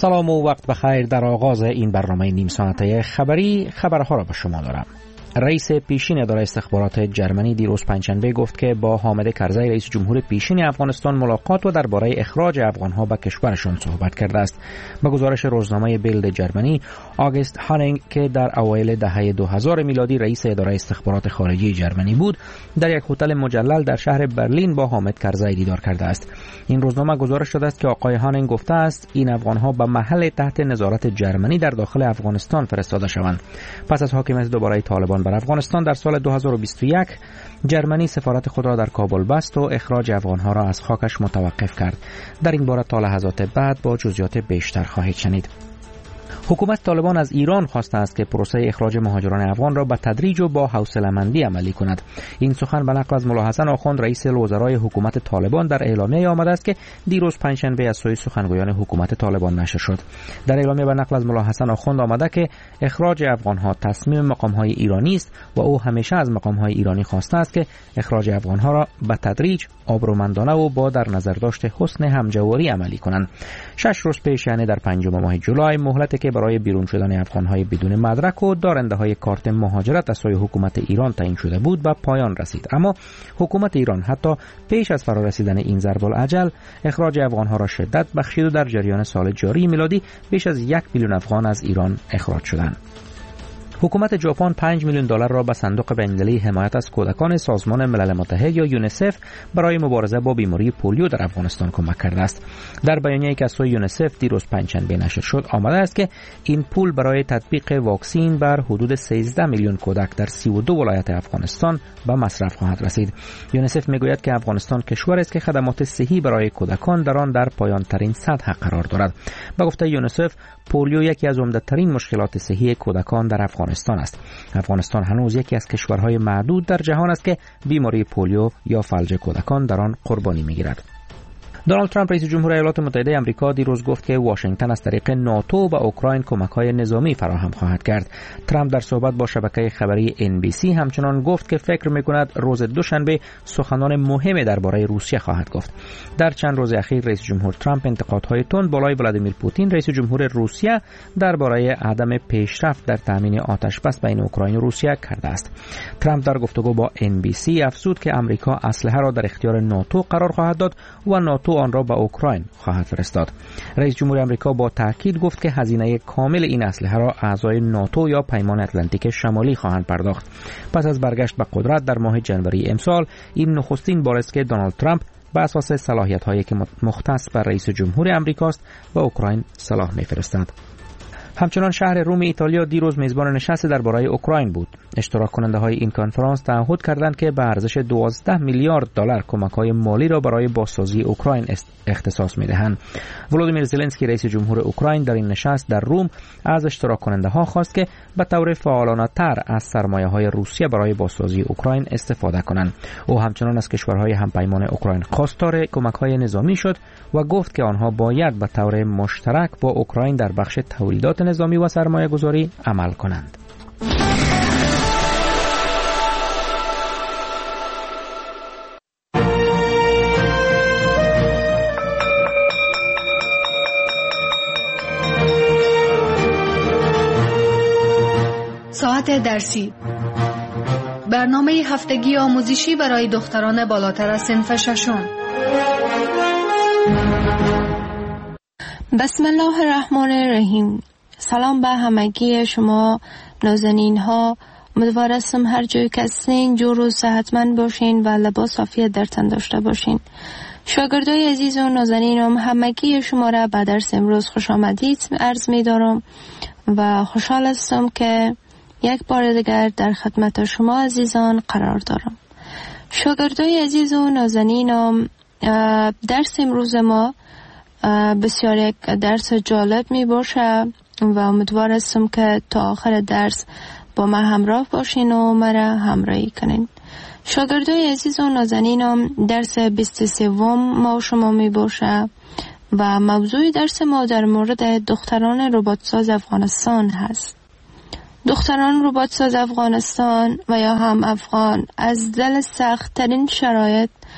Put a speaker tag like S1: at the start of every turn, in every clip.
S1: سلام و وقت بخیر. در آغاز این برنامه نیم ساعته خبری خبرها را به شما دارم. رئیس پیشین اداره استخبارات جرمنی دیروز پنجشنبه گفت که با حامد کرزی رئیس جمهور پیشین افغانستان ملاقات و درباره اخراج افغانها به کشورشان صحبت کرده است. به گزارش روزنامه بیلد جرمنی، آگست هانینگ که در اوایل دهه 2000 میلادی رئیس اداره استخبارات خارجی جرمنی بود، در یک هتل مجلل در شهر برلین با حامد کرزی دیدار کرده است. این روزنامه گزارش داده است که آقای هانینگ گفته است این افغانها به محل تحت نظارت جرمنی در داخل افغانستان فرستاده شوند. پس از حاکمیت دوباره طالبان بر افغانستان در سال 2021 جرمنی سفارت خود را در کابل بست و اخراج افغانها را از خاکش متوقف کرد. در این باره تا لحظات بعد با جزئیات بیشتر خواهید شنید. حکومت طالبان از ایران خواسته است که پروسه اخراج مهاجران افغان را به تدریج و با حوصله‌مندی عملی کند. این سخن به نقل از ملا حسن آخوند رئیس الوزرای حکومت طالبان در اعلامیه آمده است که دیروز پنجشنبه از سوی سخنگویان حکومت طالبان نشر شد. در اعلامیه به نقل از ملا حسن آخوند آمده که اخراج افغانها تصمیم مقام‌های ایرانی است و او همیشه از مقام‌های ایرانی خواسته است که اخراج افغانها را به تدریج، آبرومندانه و با در نظر داشت حسن همجواری عملی کنند. 6 روز پیش یعنی در 5 ماه جولای مهلتی که برای بیرون شدن افغانهای بدون مدرک و دارنده‌های کارت مهاجرت از سوی حکومت ایران تعیین شده بود به پایان رسید. اما حکومت ایران حتی پیش از فرارسیدن این ضرب الاجل اخراج افغانها را شدت بخشید و در جریان سال جاری میلادی بیش از 1 میلیون افغان از ایران اخراج شدند. حکومت ژاپن 5 میلیون دلار را به صندوق بین‌المللی حمایت از کودکان سازمان ملل متحد یا یونیسف برای مبارزه با بیماری پولیو در افغانستان کمک کرده است. در بیانیه‌ای که از سوی یونیسف دیروز پنجشنبه نشر شد آمده است که این پول برای تطبیق واکسین بر حدود 13 میلیون کودک در 32 ولایت افغانستان به مصرف خواهد رسید. یونیسف میگوید که افغانستان کشوری است که خدمات صحی برای کودکان در آن در پایان‌ترین سطح قرار دارد. به گفته یونیسف، پولیو یکی از عمده‌ترین مشکلات صحی کودکان در افغانستان است. افغانستان هنوز یکی از کشورهای معدود در جهان است که بیماری پولیو یا فلج کودکان در آن قربانی می‌گیرد. دونالد ترامپ رئیس جمهور ایالات متحده آمریکا دیروز گفت که واشنگتن از طریق ناتو به اوکراین کمک‌های نظامی فراهم خواهد کرد. ترامپ در صحبت با شبکه خبری NBC همچنان گفت که فکر می‌کند روز دوشنبه سخنان مهمی درباره روسیه خواهد گفت. در چند روز اخیر رئیس جمهور ترامپ انتقادهای تند بالای ولادیمیر پوتین رئیس جمهور روسیه درباره عدم پیشرفت در تامین آتش بس بین اوکراین و روسیه کرده است. ترامپ در گفتگو با NBC افزود که آمریکا اسلحه را در اختیار ناتو قرار خواهد داد و ناتو آن را به اوکراین خواهد فرستاد. رئیس جمهور آمریکا با تاکید گفت که هزینه کامل این اسلحه را اعضای ناتو یا پیمان اتلانتیک شمالی خواهند پرداخت. پس از برگشت به قدرت در ماه جنوری امسال، این نخستین بار است که دونالد ترامپ به اساس صلاحیت‌هایی که مختص بر رئیس جمهور آمریکاست به اوکراین سلاح می‌فرستد. همچنان شهر روم ایتالیا دیروز میزبان نشست درباره اوکراین بود. اشتراک کننده های این کنفرانس تعهد کردند که به ارزش 12 میلیارد دلار کمک‌های مالی را برای بازسازی اوکراین اختصاص می‌دهند. ولودیمیر زلنسکی رئیس جمهور اوکراین در این نشست در روم از اشتراک کننده ها خواست که به طور فعالانه‌تر از سرمایه‌های روسیه برای بازسازی اوکراین استفاده کنند. او همچنان از کشورهای همپیمان اوکراین خواستار کمک‌های نظامی شد و گفت که آنها باید به طور مشترک با اوکراین در بخش تولیدات نظامی و سرمایه‌گذاری عمل کنند.
S2: ساعت درسی، برنامه هفتگی آموزشی برای دختران بالاتر از صنف ششم.
S3: بسم الله الرحمن الرحیم. سلام به همگی شما نازنین ها. امیدوارم هر جای که هستین جور و صحتمند باشین و لباس عافیت در تن داشته باشین. شاگردای عزیز و نازنینم، همگی شما را به درس امروز خوش آمدید عرض می دارم و خوشحال هستم که یک بار دیگر در خدمت شما عزیزان قرار دارم. شاگردای عزیز و نازنینم، درس امروز ما بسیار یک درس جالب می باشه و امیدوار هستم که تا آخر درس با ما همراه باشین و مرا همراهی کنین. شاگردای عزیز و نازنینم، درس 23 ما شما می باشه و موضوع درس ما در مورد دختران رباتساز افغانستان هست. دختران رباتساز افغانستان و یا هم افغان از دل سخت ترین شرایط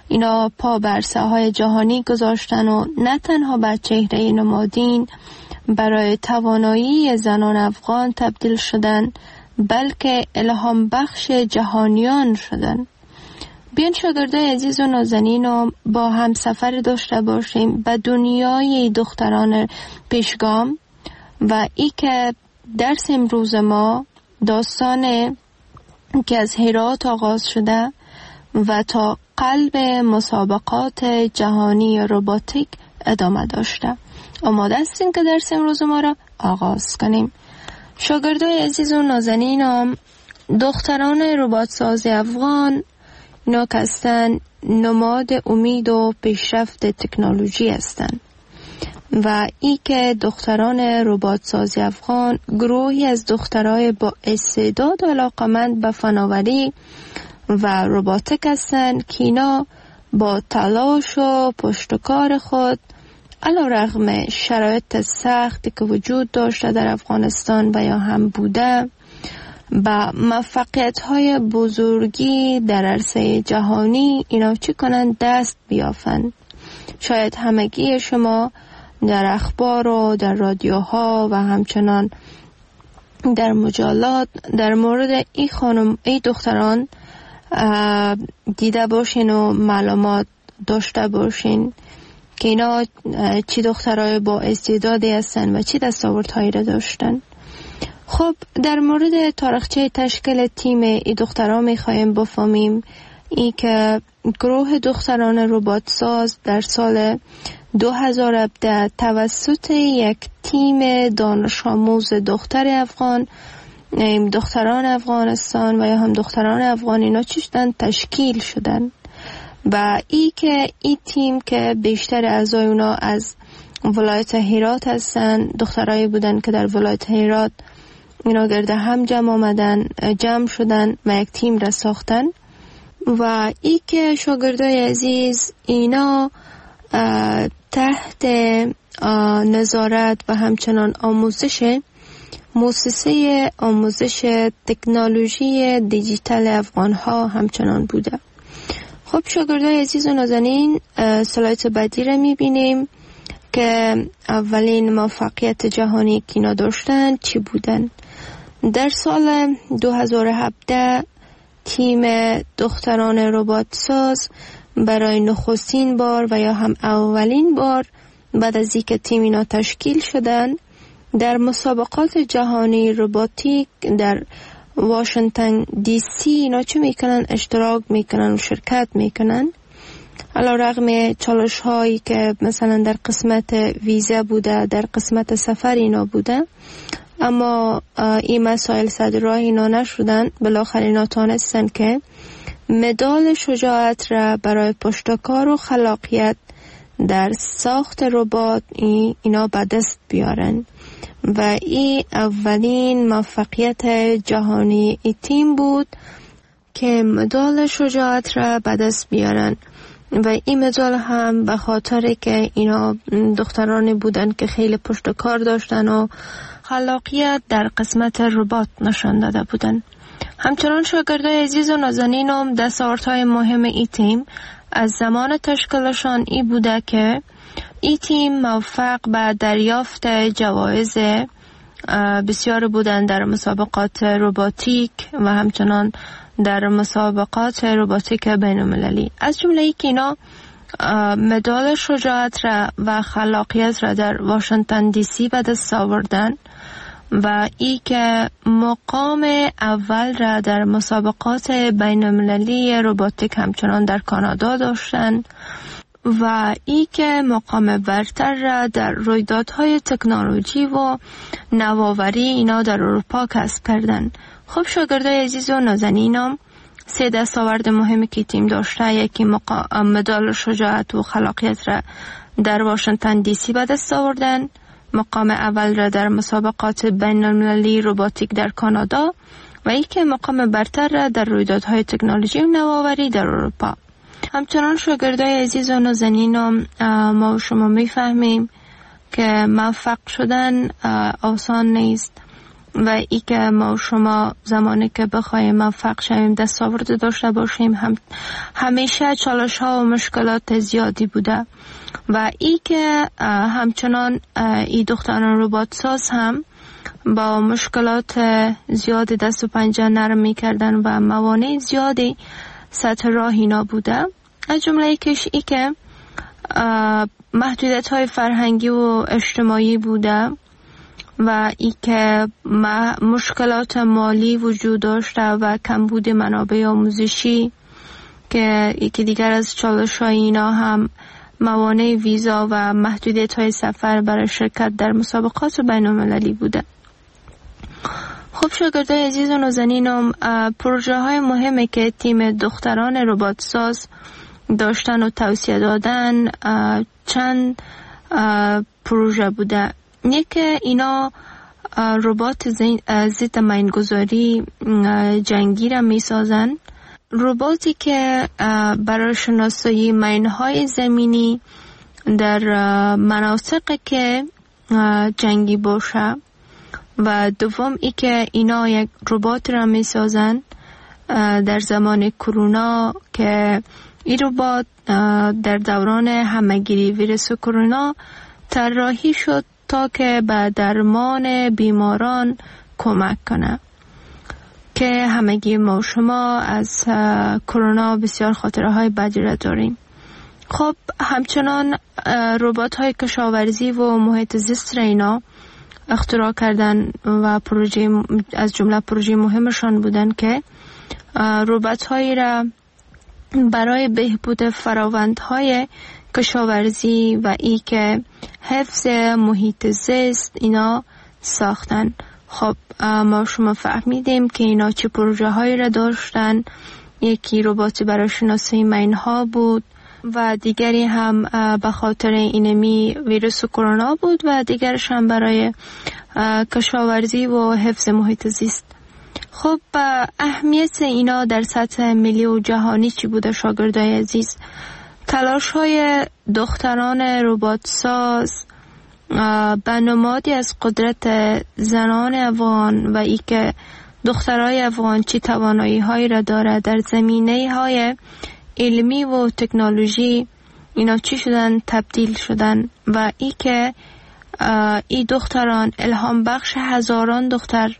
S3: اینا پا بر ساحهای جهانی گذاشتن و نه تنها بر چهره نمادین برای توانایی زنان افغان تبدیل شدن، بلکه الهام بخش جهانیان شدن. بیان شاگردای عزیز و نازنین با هم سفر داشته باشیم به دنیای دختران پیشگام و ای که درس امروز ما داستان که از هرات آغاز شده و تا قلب مسابقات جهانی روباتیک ادامه داشته. آماده هستیم که درس امروز ما را آغاز کنیم. شاگردای عزیز و نازنین، دختران ربات ساز افغان اینا که هستن نماد امید و پیشرفت تکنولوژی هستند و ای که دختران ربات ساز افغان گروهی از دخترای با استعداد و علاقمند به فناوری و روباتیک هستند که اینا با تلاش و پشتکار خود علیرغم شرایط سختی که وجود داشته در افغانستان و یا هم بوده با موفقیت‌های بزرگی در عرصه جهانی اینا چی کنند؟ دست بیافند. شاید همگی شما در اخبار و در رادیوها و همچنان در مجلات در مورد این دختران دیده باشین و معلومات داشته باشین که اینا چی دخترای با استعدادی هستن و چی دستاوردهایی را داشتن. خب در مورد تاریخچه تشکیل تیم ای دختران میخوایم بفهمیم ای که گروه دختران ربات ساز در سال 2017 توسط یک تیم دانش آموز دختر افغان، دختران افغانستان و یا هم دختران افغان اینا چیشتن تشکیل شدن و ای که این تیم که بیشتر اعضای اونا از ولایت هرات هستن، دخترایی بودن که در ولایت هرات اینا گرده هم جمع شدن و یک تیم را ساختن و ای که شاگردای عزیز اینا تحت نظارت و همچنان آموزش مؤسسه آموزش تکنولوژی دیجیتال افغان ها همچنان بوده. خب شاگردای عزیز و نازنین، سلایت بعدی را میبینیم که اولین موفقیت جهانی که اینا داشتن چی بودن. در سال 2017 تیم دختران ربات ساز برای نخستین بار و یا هم اولین بار بعد از اینکه تیم اینا تشکیل شدن در مسابقات جهانی روباتیک در واشنگتن دی سی اینا چه میکنن؟ اشتراک میکنن و شرکت میکنن. علیرغم چالش هایی که مثلا در قسمت ویزا بوده، در قسمت سفر اینا بوده، اما این مسائل صدر راه اینا نشدن. بالاخره اینا تانستن که مدال شجاعت را برای پشتکار و خلاقیت در ساخت ربات اینا به دست بیارن و این اولین موفقیت جهانی ای تیم بود که مدال شجاعت را به دست بیارن و این مدال هم به خاطر که اینا دخترانی بودن که خیلی پشتکار داشتن و خلاقیت در قسمت ربات نشان داده بودن. همچنان شاگردای عزیز و نازنینم دستاوردهای مهم ای تیم از زمان تشکیلشان ای بوده که ای تیم موفق به دریافت جوایز بسیار بودن در مسابقات روباتیک و همچنان در مسابقات روباتیک بین المللی. از جمله ای که اینا مدال شجاعت را و خلاقیت را در واشنگتن دی سی به دست آوردن و ای که مقام اول را در مسابقات بین المللی روباتیک همچنان در کانادا داشتن و ای که مقام برتر را در رویدادهای تکنولوژی و نوآوری اینا در اروپا کسب کردن. خب شاگردای عزیز و نازنینم، سه دستاورد مهمی که تیم داشته، یکی مدال شجاعت و خلاقیت را در واشنگتن دی سی به دست آوردن، مقام اول را در مسابقات بین المللی روباتیک در کانادا و یکی مقام برتر را در رویدادهای تکنولوژی و نوآوری در اروپا. همچنان شاگردای عزیز و نازنینم، ما و شما میفهمیم که موفق شدن آسان نیست و ای که ما شما زمانی که بخوایم موفق شویم دستاورد داشته باشیم همیشه چالش ها و مشکلات زیادی بوده و ای که همچنان ای دختران ربات ساز هم با مشکلات زیاد دست و پنجه نرم می کردن و موانع زیادی سطح راه اینا بوده. از جمله یکیش ای که محدودیت های فرهنگی و اجتماعی بوده و ای که مشکلات مالی وجود داشته و کمبود منابع آموزشی که یکی دیگر از چالش های اینا هم موانع ویزا و محدودیت های سفر برای شرکت در مسابقات بین المللی بوده. خب شاگردای عزیز و نازنینم، پروژه های مهمی که تیم دختران ربات ساز داشتن و توصیه دادن چند پروژه بوده. یکی اینا ربات ضد مینگذاری جنگی را می سازن، رباتی که برای شناسایی مینهای زمینی در مناطقی که جنگی باشه و دوم ای که اینا یک ربات را می سازن در زمان کرونا که این ربات در دوران همهگیری ویروس کرونا طراحی شد تا که به درمان بیماران کمک کنه که همگی ما شما از کرونا بسیار خاطره های بدی را داریم. خب همچنان ربات های کشاورزی و محیط زیست را اینا اختراع کردن و پروژه از جمله پروژه مهمشان بودن که ربات هایی را برای بهبود فراوندهای کشاورزی و ای که حفظ محیط زیست اینا ساختن. خب ما شما فهمیدیم که اینا چه پروژه هایی را داشتن. یکی ربات برای شناسایی مینها بود و دیگری هم به خاطر اینمی ویروس کرونا بود و دیگرش هم برای کشاورزی و حفظ محیط زیست. خب اهمیت اینا در سطح ملی و جهانی چی بوده شاگردای عزیز؟ تلاش های دختران ربات ساز به نمادی از قدرت زنان افغان و ای که دخترای افغان چی توانایی هایی را داره در زمینه های علمی و تکنولوژی اینا چی شدن تبدیل شدن و ای که ای دختران الهام بخش هزاران دختر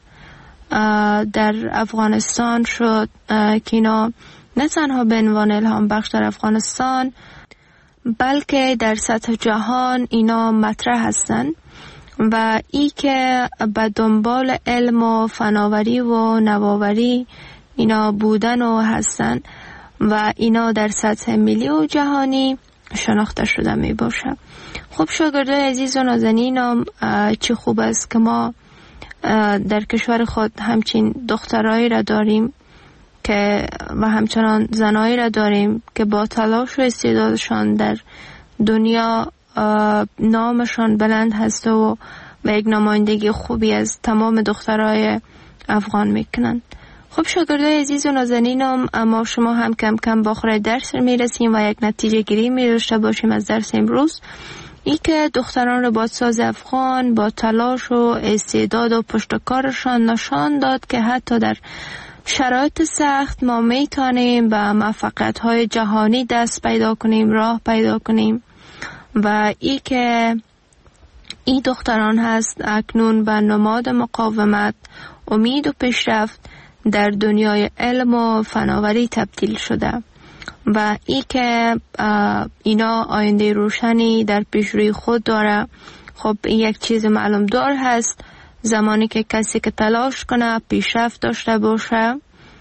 S3: در افغانستان شد که اینا نه تنها به عنوان الهام بخش در افغانستان بلکه در سطح جهان اینا مطرح هستن و ای که به دنبال علم و فناوری و نوآوری اینا بودن و هستن و اینا در سطح ملی و جهانی شناخته شده می باشه. خب شاگردای عزیز و نازنینم، چه خوب است که ما در کشور خود همچین دخترایی را داریم که و همچنان زنایی را داریم که با تلاش و استعدادشان در دنیا نامشان بلند هست و یک نمایندگی خوبی از تمام دخترای افغان میکنن. خب شاگردای عزیز و نازنینم، اما شما هم کم کم با آخر درس میرسیم و یک نتیجه گیری می‌داشته باشیم از درس امروز. ای که دختران ربات ساز افغان با تلاش و استعداد و پشتکارشان نشان داد که حتی در شرایط سخت ما میتونیم به موفقیت‌های جهانی دست پیدا کنیم، راه پیدا کنیم و ای که این دختران هست اکنون به نماد مقاومت، امید و پیشرفت در دنیای علم و فناوری تبدیل شده و ای که اینا آینده روشنی در پیش روی خود داره. خب این یک چیز معلوم دار هست، زمانی که کسی که تلاش کنه، پیشرفت داشته باشه،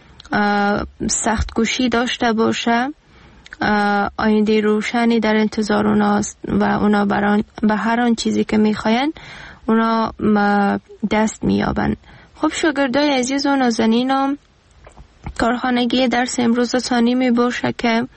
S3: سخت کوشی داشته باشه، آینده روشنی در انتظار اوناست و اونا به هر آن چیزی که میخواین اونا دست میابن. خب شاگردای عزیز و نازنینم، کارخانگی درس امروز ثانی می باشه که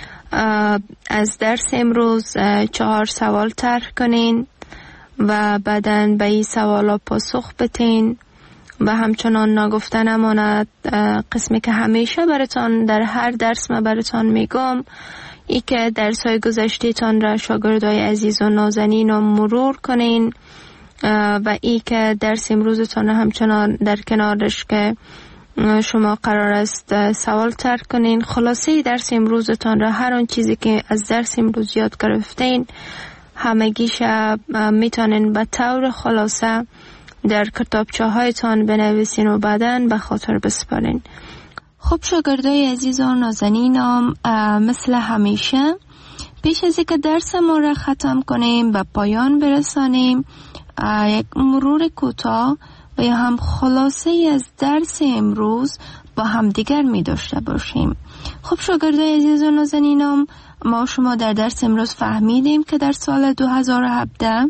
S3: از درس امروز 4 سوال طرح کنین و بعدن به این سوالا پاسخ بدین و همچنان نگفته نماند قسمی که همیشه براتان در هر درس ما براتان میگم، ای که درس‌های گذشته تان را شاگردای عزیز و نازنین مرور کنین و ای که درس امروزتان همچنان در کنارش که شما قرار است سوال طرح کنین. خلاصه درس امروزتان را، هر آن چیزی که از درس امروز یاد گرفتین همگیش میتونین به طور خلاصه در کتابچه هایتان بنویسین و بعداً به خاطر بسپارین. خب شاگردای عزیز و نازنینم، مثل همیشه پیش از اینکه درس ما را ختم کنیم و پایان برسانیم، یک مرور کوتاه و یا هم خلاصه از درس امروز با هم دیگر می داشته باشیم. خب شاگردای عزیز و نازنینم، ما شما در درس امروز فهمیدیم که در سال 2017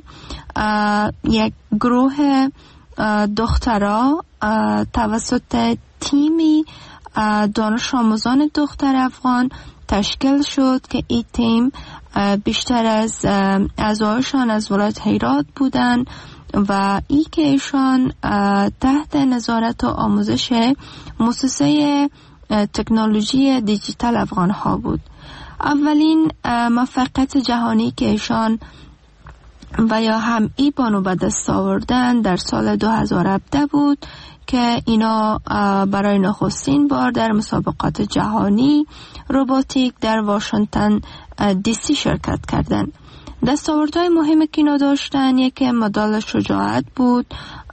S3: یک گروه دخترها توسط تیمی دانش آموزان دختر افغان تشکیل شد که این تیم بیشتر از اعضایشان از ولایت هرات بودند و ای که ایشان تحت نظارت و آموزش مؤسسه تکنولوژی دیجیتال افغان ها بود. اولین موفقیت جهانی که ایشان و یا هم ای بانو به دست آوردن در سال 2017 بود که اینا برای نخستین بار در مسابقات جهانی روباتیک در واشنگتن دی سی شرکت کردند. دستاوردهای مهمی که اینا داشتن، یکی مدال شجاعت بود،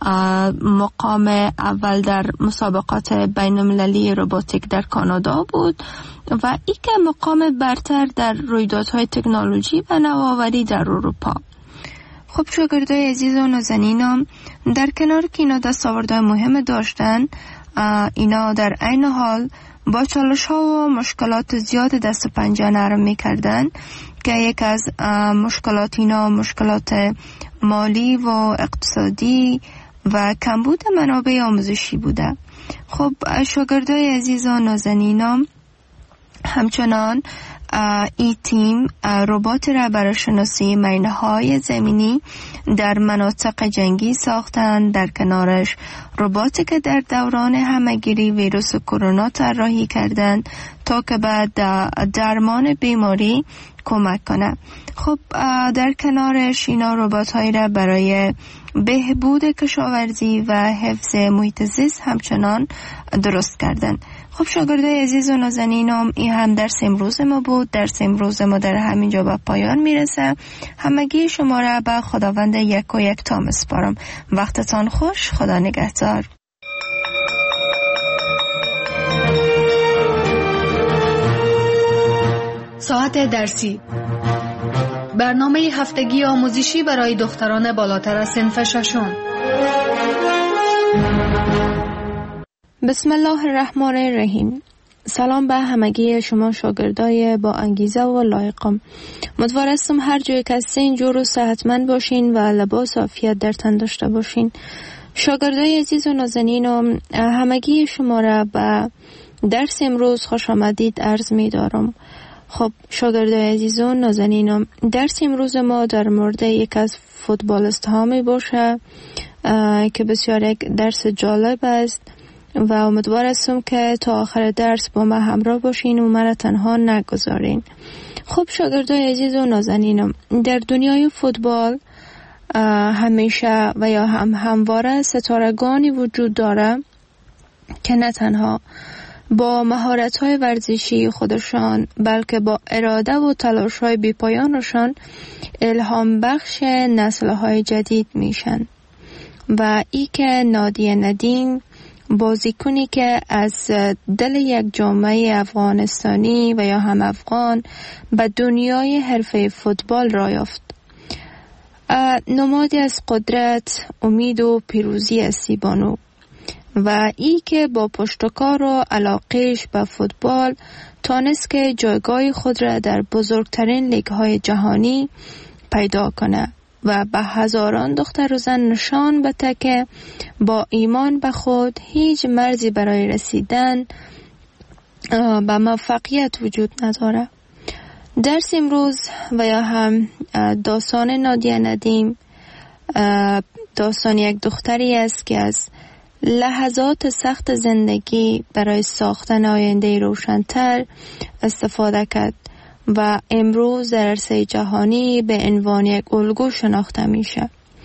S3: مقام اول در مسابقات بین المللی روباتیک در کانادا بود و یک مقام برتر در رویدادهای تکنولوژی و نوآوری در اروپا. خب شاگردای عزیز و نازنینم، در کنار که اینا دستاوردهای مهم داشتن، اینا در عین حال با چالش ها و مشکلات زیاد دست و پنجه نرم میکردن که یک از مشکلات اینا مشکلات مالی و اقتصادی و کمبود منابع آموزشی بوده. خب شاگردای عزیز و نازنینم، همچنان این تیم ربات را برای شناسی مینه‌های زمینی در مناطق جنگی ساختند. در کنارش رباتی که در دوران همه‌گیری ویروس کرونا طراحی کردند تا که بعد درمان بیماری کمک کنه. خب در کنارش اینا ربات‌هایی را برای بهبود کشاورزی و حفظ محیط زیست همچنان درست کردند. خب شاگردای عزیز و نازنینم، این هم درس امروز ما بود. درس امروز ما در همینجا به پایان میرسه. همگی شما را به خداوند یک و یک تا میسپارم. وقتتان خوش. خدا نگهدار.
S2: ساعت درسی، برنامه هفتگی آموزشی برای دختران بالاتر از صنف ششم.
S3: بسم الله الرحمن الرحیم. سلام به همگی شما شاگردای با انگیزه و لایقم. امیدوارم هر جای که هستین جور و صحتمند باشین و لباس عافیت در تن داشته باشین. شاگردای عزیز و نازنینم، همگی شما را به درس امروز خوش آمدید عرض می دارم. خب شاگردای عزیز و نازنینم، درس امروز ما در مورد یک از فوتبالیست ها می باشه که بسیار یک درس جالب است و امیدوار هستم که تا آخر درس با ما همراه باشین و مرا تنها نگذارین. خب شاگردای عزیز و نازنینم، در دنیای فوتبال همیشه و یا همواره ستارگانی وجود داره که نه تنها با مهارت‌های ورزشی خودشان بلکه با اراده و تلاش‌های بی‌پایانشان الهام بخش نسل‌های جدید میشن. و ای که نادیه ندیم، بازیکنی که از دل یک جامعه افغانستانی و یا هم افغان به دنیای حرفه فوتبال را یافت. نمادی از قدرت، امید و پیروزی است بانو. و ای که با پشتکار و علاقهش به فوتبال تانست که جایگاه خود را در بزرگترین لیگ‌های جهانی پیدا کنه و به هزاران دختر و زن نشان بده که با ایمان به خود هیچ مرزی برای رسیدن به موفقیت وجود نداره. درس امروز و یا هم داستان نادیه ندیم داستان یک دختری است که از لحظات سخت زندگی برای ساختن آینده روشن‌تر استفاده کرد و امروز در عرصه جهانی به عنوان یک الگو شناخته میشه.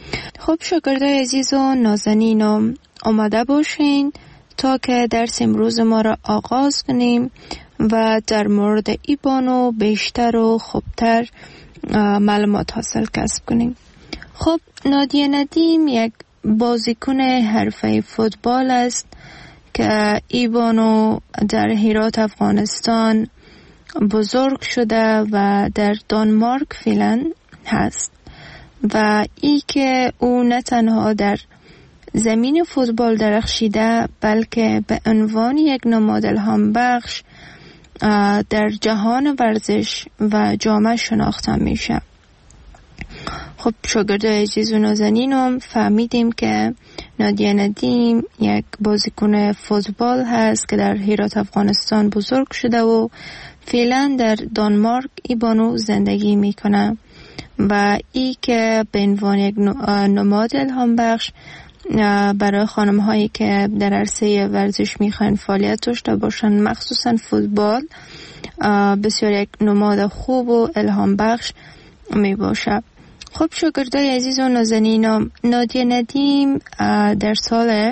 S3: خب شاگردای عزیز و نازنینم آماده باشین تا که درس امروز ما را آغاز کنیم و در مورد ای بانو بیشتر و خوبتر معلومات حاصل کسب کنیم. خب نادیه ندیم یک بازیکن حرفه فوتبال است که ای بانو در هرات افغانستان بزرگ شده و در دانمارک فعلا هست و ای که او نه تنها در زمین فوتبال درخشیده بلکه به عنوان یک نماد الهام بخش در جهان ورزش و جامعه شناخته میشه. خب شاگردای عزیز و نازنینم فهمیدیم که نادیه ندیم یک بازیکن فوتبال هست که در هرات افغانستان بزرگ شده و فعلا در دانمارک ای بانو زندگی میکنه و ای که به عنوان یک نماد الهام بخش برای خانم هایی که در عرصه ورزش میخوان فعالیت داشته باشن مخصوصا فوتبال بسیار یک نماد خوب و الهام بخش می باشه. خب شاگردای عزیز و نازنینم نادیه ندیم در سال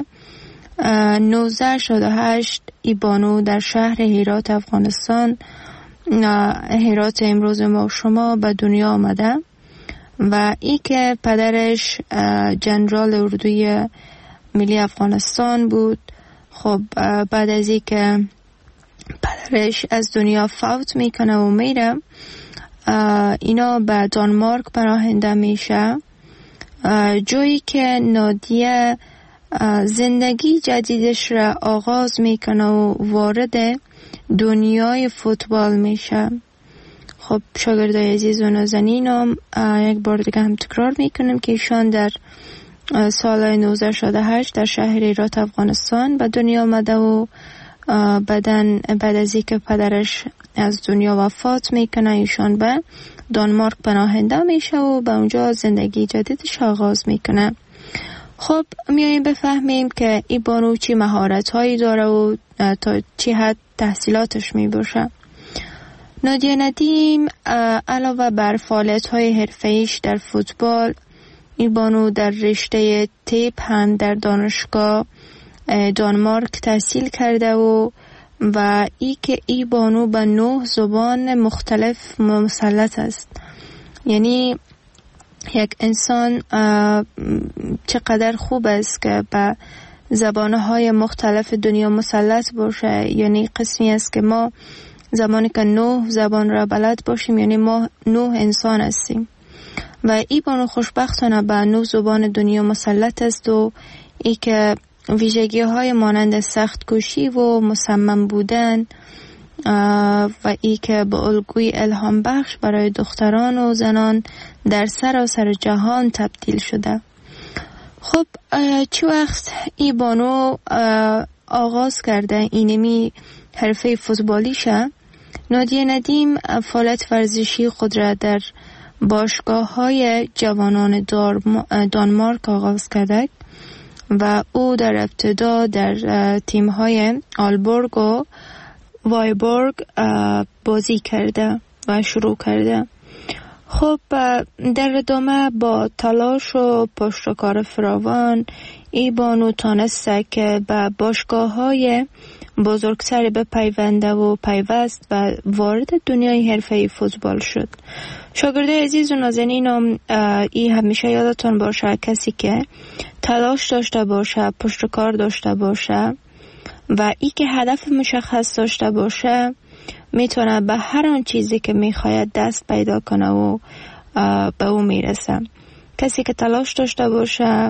S3: 1968 ای بانو در شهر هرات افغانستان هرات امروز ما و شما به دنیا آمده و ای که پدرش جنرال اردوی ملی افغانستان بود. خب بعد از ای که پدرش از دنیا فوت میکنه و میره اینا به دانمارک پناهنده میشه، جایی که نادیه زندگی جدیدش را آغاز میکنه و وارد دنیای فوتبال میشه. خب شاگردای عزیز و نازنینم یک بار دیگه هم تکرار میکنم که ایشان در سال 1968 در شهر هرات افغانستان به دنیا آمده و بعد از اینکه پدرش از دنیا وفات میکنه ایشان به دانمارک پناهنده میشه و به اونجا زندگی جدیدش آغاز میکنه. خب میاییم بفهمیم که ای بانو چی مهارت هایی داره و تا چی حد تحصیلاتش میباشه. نادیه ندیم علاوه بر فعالیت های حرفه‌ایش در فوتبال ای بانو در رشته تیپ هم در دانشگاه دانمارک تحصیل کرده و ای که ای بانو به 9 زبان مختلف مسلط است. یعنی یک انسان چقدر خوب است که به زبانهای مختلف دنیا مسلط باشه. یعنی قسمی است که ما زمانی که 9 زبان را بلد باشیم یعنی ما 9 انسان هستیم و ای بانو خوشبختانه به 9 زبان دنیا مسلط است و ای که ویژگی های مانند سخت کوشی و مصمم بودن و ای که به الگوی الهام بخش برای دختران و زنان در سراسر جهان تبدیل شده. خب چه وقت ای بانو آغاز کرده اینمی حرفه فوتبالیشه؟ نادیه ندیم فعالیت ورزشی خود را در باشگاه های جوانان دانمارک آغاز کرده و او در ابتدا در تیم های آلبورگ و وایبورگ بازی کرده و شروع کرده. خب در ادامه با تلاش و پشتکار فراوان ای بانو تانسته که به باشگاه های بزرگتری بپیونده و پیوست و وارد دنیای حرفه‌ای فوتبال شد. شاگردای عزیز و نازنینم ای همیشه یادتون باشه کسی که تلاش داشته باشه، پشتکار داشته باشه و ای که هدف مشخص داشته باشه میتونه به هر آن چیزی که میخواید دست پیدا کنه و به او میرسه. کسی که تلاش داشته باشه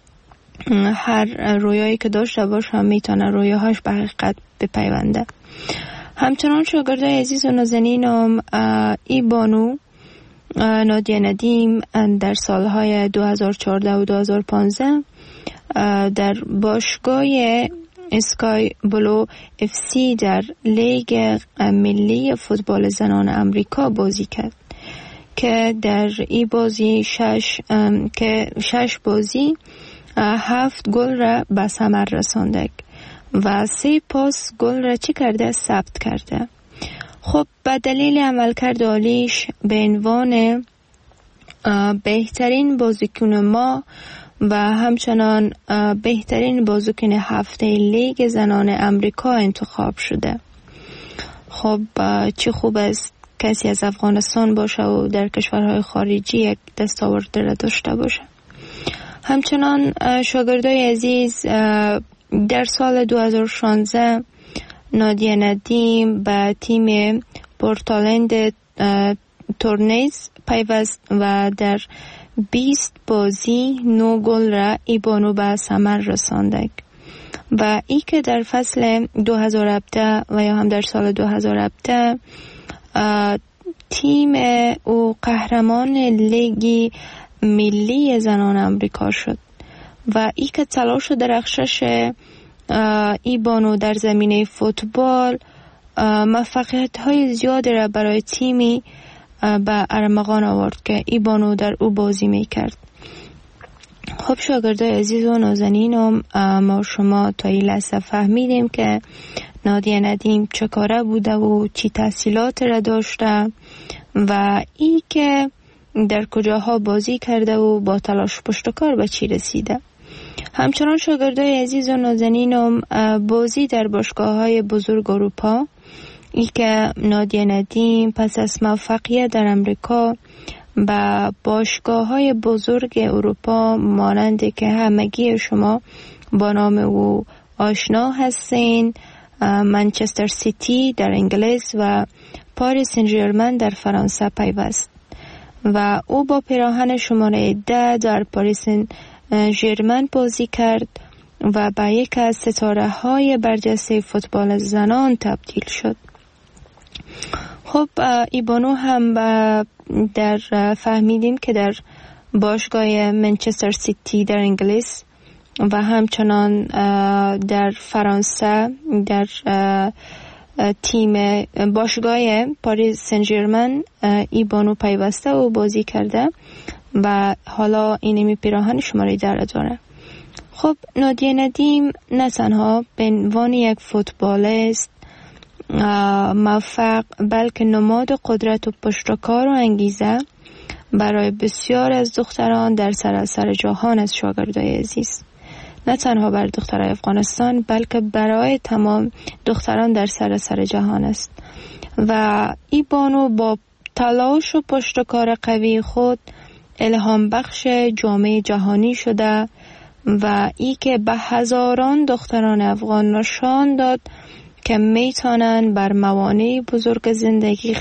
S3: هر رویایی که داشته باشه میتونه رویاهاش به حقیقت بپیونده. همچنان شاگردای عزیز و نازنینم ای بانو نادیه ندیم در سالهای 2014 و 2015 در باشگاه اسکای بلو اف سی در لیگ ملی فوتبال زنان امریکا بازی کرد که در ای بازی 6 بازی 7 گل را به ثمر رسانده و 3 پاس گل را چی کرده؟ ثبت کرده. خب به دلیل عملکرد عالیش به عنوان بهترین بازیکن ما و همچنان بهترین بازیکن هفته لیگ زنان امریکا انتخاب شده. خب چه خوب است کسی از افغانستان باشه و در کشورهای خارجی یک دستاورد را داشته باشه. همچنان شاگردای عزیز، در سال 2016 نادیه ندیم به تیم پورتلند تورنیز پیوست و در 20 بازی 9 گل را ایبانو به ثمر رساند و ای که در فصل 2017 و یا هم در سال 2017 تیم او قهرمان لیگ ملی زنان امریکا شد و ای که تلاش و درخشش ایبانو در زمینه فوتبال موفقیت های زیاد را برای تیمی به ارمغان آورد که ایبانو در او بازی می کرد. خب شاگردای عزیز و نازنینم، ما شما تا این لحظه فهمیدیم که نادیه ندیم چه کاره بوده و چی تحصیلات را داشته و ای که در کجاها بازی کرده و با تلاش پشتکار به چی رسیده. همچنان شاگردای عزیز و نازنینم، بازی در باشگاه‌های بزرگ اروپا، ای که نادیه ندیم پس از موفقیت در امریکا با باشگاه‌های بزرگ اروپا مانند که همگی شما با نام او آشنا هستین، منچستر سیتی در انگلیس و پاریس سن ژرمن در فرانسه پیوست و او با پیراهن شماره 10 در پاریس سن ژرمن بازی کرد و به یک از ستاره‌های برجسته فوتبال زنان تبدیل شد. خب ایبانو هم در فهمیدیم که در باشگاه منچستر سیتی در انگلیس و همچنان در فرانسه در تیم باشگاه پاریس سن ژرمن ایبانو پیوسته و بازی کرده و حالا اینمی پیراهن شماره 10 داره. خب نادیه ندیم نه تنها به عنوان یک فوتبالیست موفق بلکه نماد قدرت و پشتکار و انگیزه برای بسیار از دختران در سراسر جهان از شاگردای عزیز، نه تنها برای دخترای افغانستان بلکه برای تمام دختران در سراسر جهان است و ایبانو با تلاش و پشتکار قوی خود الهام بخش جامعه جهانی شده و ای که به هزاران دختران افغان نشان داد که میتونن بر موانع بزرگ زندگی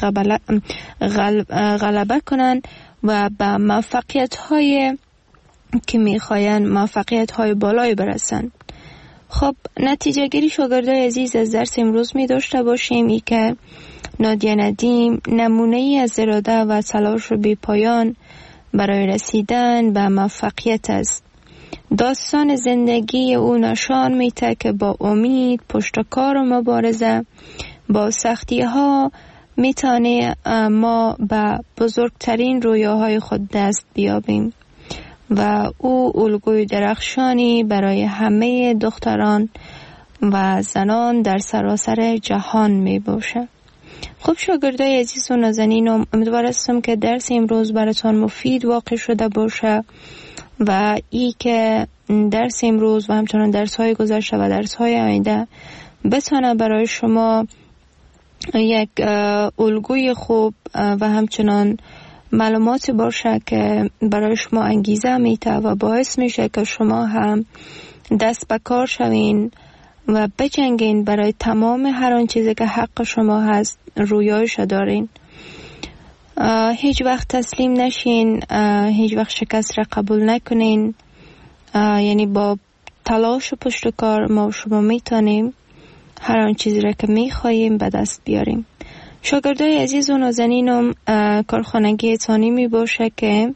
S3: غلبه کنن و به موفقیت های که میخواین موفقیت های بالای برسن. خب نتیجه گیری شاگردای عزیز از درس امروز می داشته باشیم ای که نادیه ندیم نمونه ای از اراده و تلاش بی پایان برای رسیدن به موفقیت است. داستان زندگی او نشان میده که با امید، پشتکار و مبارزه با سختی ها میتونه ما به بزرگترین رویاهای خود دست بیابیم و او الگوی درخشانی برای همه دختران و زنان در سراسر جهان می باشه. خب شاگردای عزیز و نازنینم، امیدوار هستم که درس امروز براتون مفید واقع شده باشه و ای که درس امروز و همچنان درس های گذشته و درس های آینده بتونه برای شما یک الگوی خوب و همچنان معلوماتی باشه که برای شما انگیزه میده و باعث میشه که شما هم دست به کار شوین و بجنگین برای تمام هر آن چیزی که حق شما هست رویایش دارین. هیچ وقت تسلیم نشین، هیچ وقت شکست را قبول نکنین. یعنی با تلاش و پشتکار ما شما میتونیم هر آن چیزی را که میخواییم به دست بیاریم. شاگردای عزیز و نازنینم، کارخانگی تانی می باشه که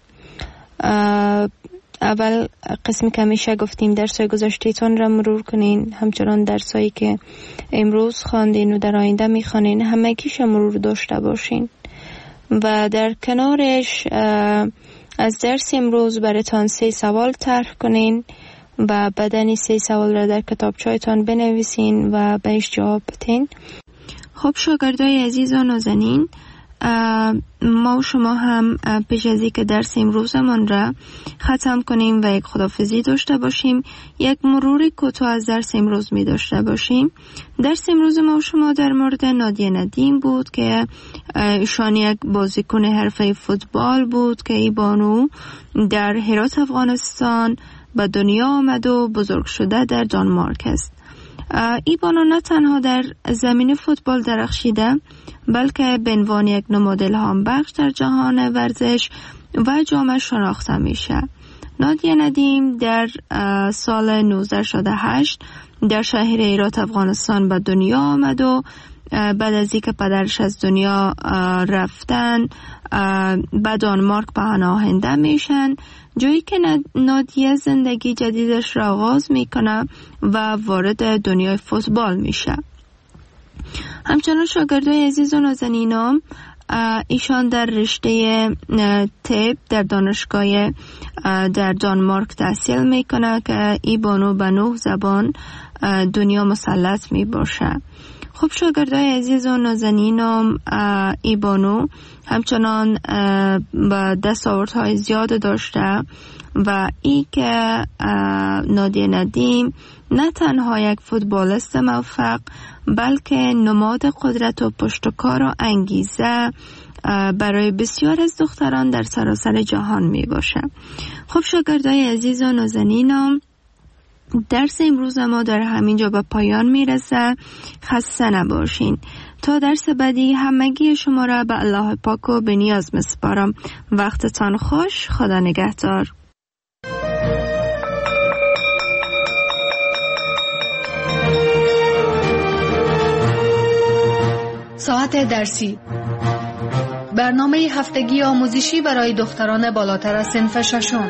S3: اول قسمی که همیشه گفتیم درسای گذشته تان را مرور کنین، همچنان درسایی که امروز خواندین و در آینده میخوانین همگیش مرور داشته باشین و در کنارش از درس امروز براتون 3 سوال طرح کنین و بعدن 3 سوال را در کتابچه‌تان بنویسین و بهش جواب بدین. خب شاگردای عزیز و نازنین، ما و شما هم پیش از اینکه درس امروزمان را ختم کنیم و یک خداحافظی داشته باشیم، یک مروری کوتاه از درس امروز می داشته باشیم. درس امروز ما و شما در مورد نادیه ندیم بود که ایشان یک بازیکن حرفه فوتبال بود که ای بانو در هرات افغانستان به دنیا آمد و بزرگ شده در دانمارک است. ای بانو نه تنها در زمین فوتبال درخشیده، بلکه به عنوان یک نماد الهام بخش در جهان ورزش و جامعه شناخته میشه. نادیه ندیم در سال 1968 در شهر هرات افغانستان به دنیا آمد و بعد از اینکه پدرش از دنیا رفتن به دانمارک پناهنده میشن، جایی که نادیه زندگی جدیدش را آغاز میکنه و وارد دنیای فوتبال میشه. همچنان شاگردای عزیز و نازنینام ایشان در رشته طب در دانشگاه در دانمارک تحصیل میکنه که ای بانو به 9 زبان دنیا مسلط می باشه. خب شاگردای عزیز و نازنینم، ای بانو همچنان با دستاوردهای زیاد داشته و ای که نادیه ندیم نه تنها یک فوتبالیست موفق، بلکه نماد قدرت و پشتکار و انگیزه برای بسیار از دختران در سراسر جهان می باشه. خب شاگردای عزیز و نازنینم، درس امروز ما در همینجا به پایان میرسه. خسته نباشین. تا درس بعدی همگی شما را به الله پاک و به نیاز میسپارم. وقتتان خوش. خدا نگهدار.
S2: ساعت درسی، برنامه هفتگی آموزشی برای دختران بالاتر از صنف ششم.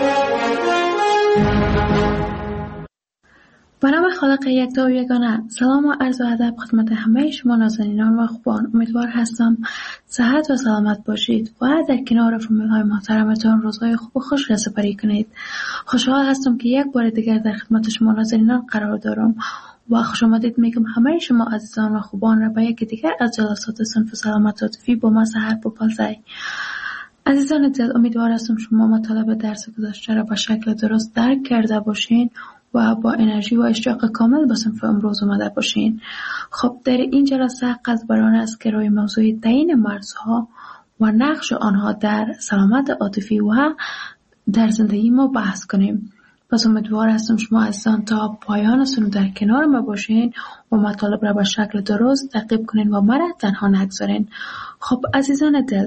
S4: به نام خالق یکتا و یگانه. سلام و عرض ادب خدمت همه شما نازنینان و خوبان. امیدوار هستم صحت و سلامت باشید و در کنار فامیل‌های محترمتان روزهای خوب و خوش را سپری کنید. خوشحال هستم که یک بار دیگر در خدمت شما نازنینان قرار دارم و خوش آمدید میگم همه شما عزیزان و خوبان را به یک دیگر از جلسات صنف سلامت عاطفی با ما سحر بپالزای. عزیزان دل، امیدوار هستم شما مطالب درس گذشته را به شکل درست درک کرده باشین و با انرژی و اشتیاق کامل به صنف امروز اومده باشین. خب در این جلسه قصد بر آن است که روی موضوع تعیین مرزها و نقش آنها در سلامت عاطفی و در زندگی ما بحث کنیم. پس امیدوار هستم شما عزیزان تا پایان سنو در کنار ما باشین و مطالب را به شکل درست تعقیب کنین و مرا تنها نگذارین. خب عزیزان دل،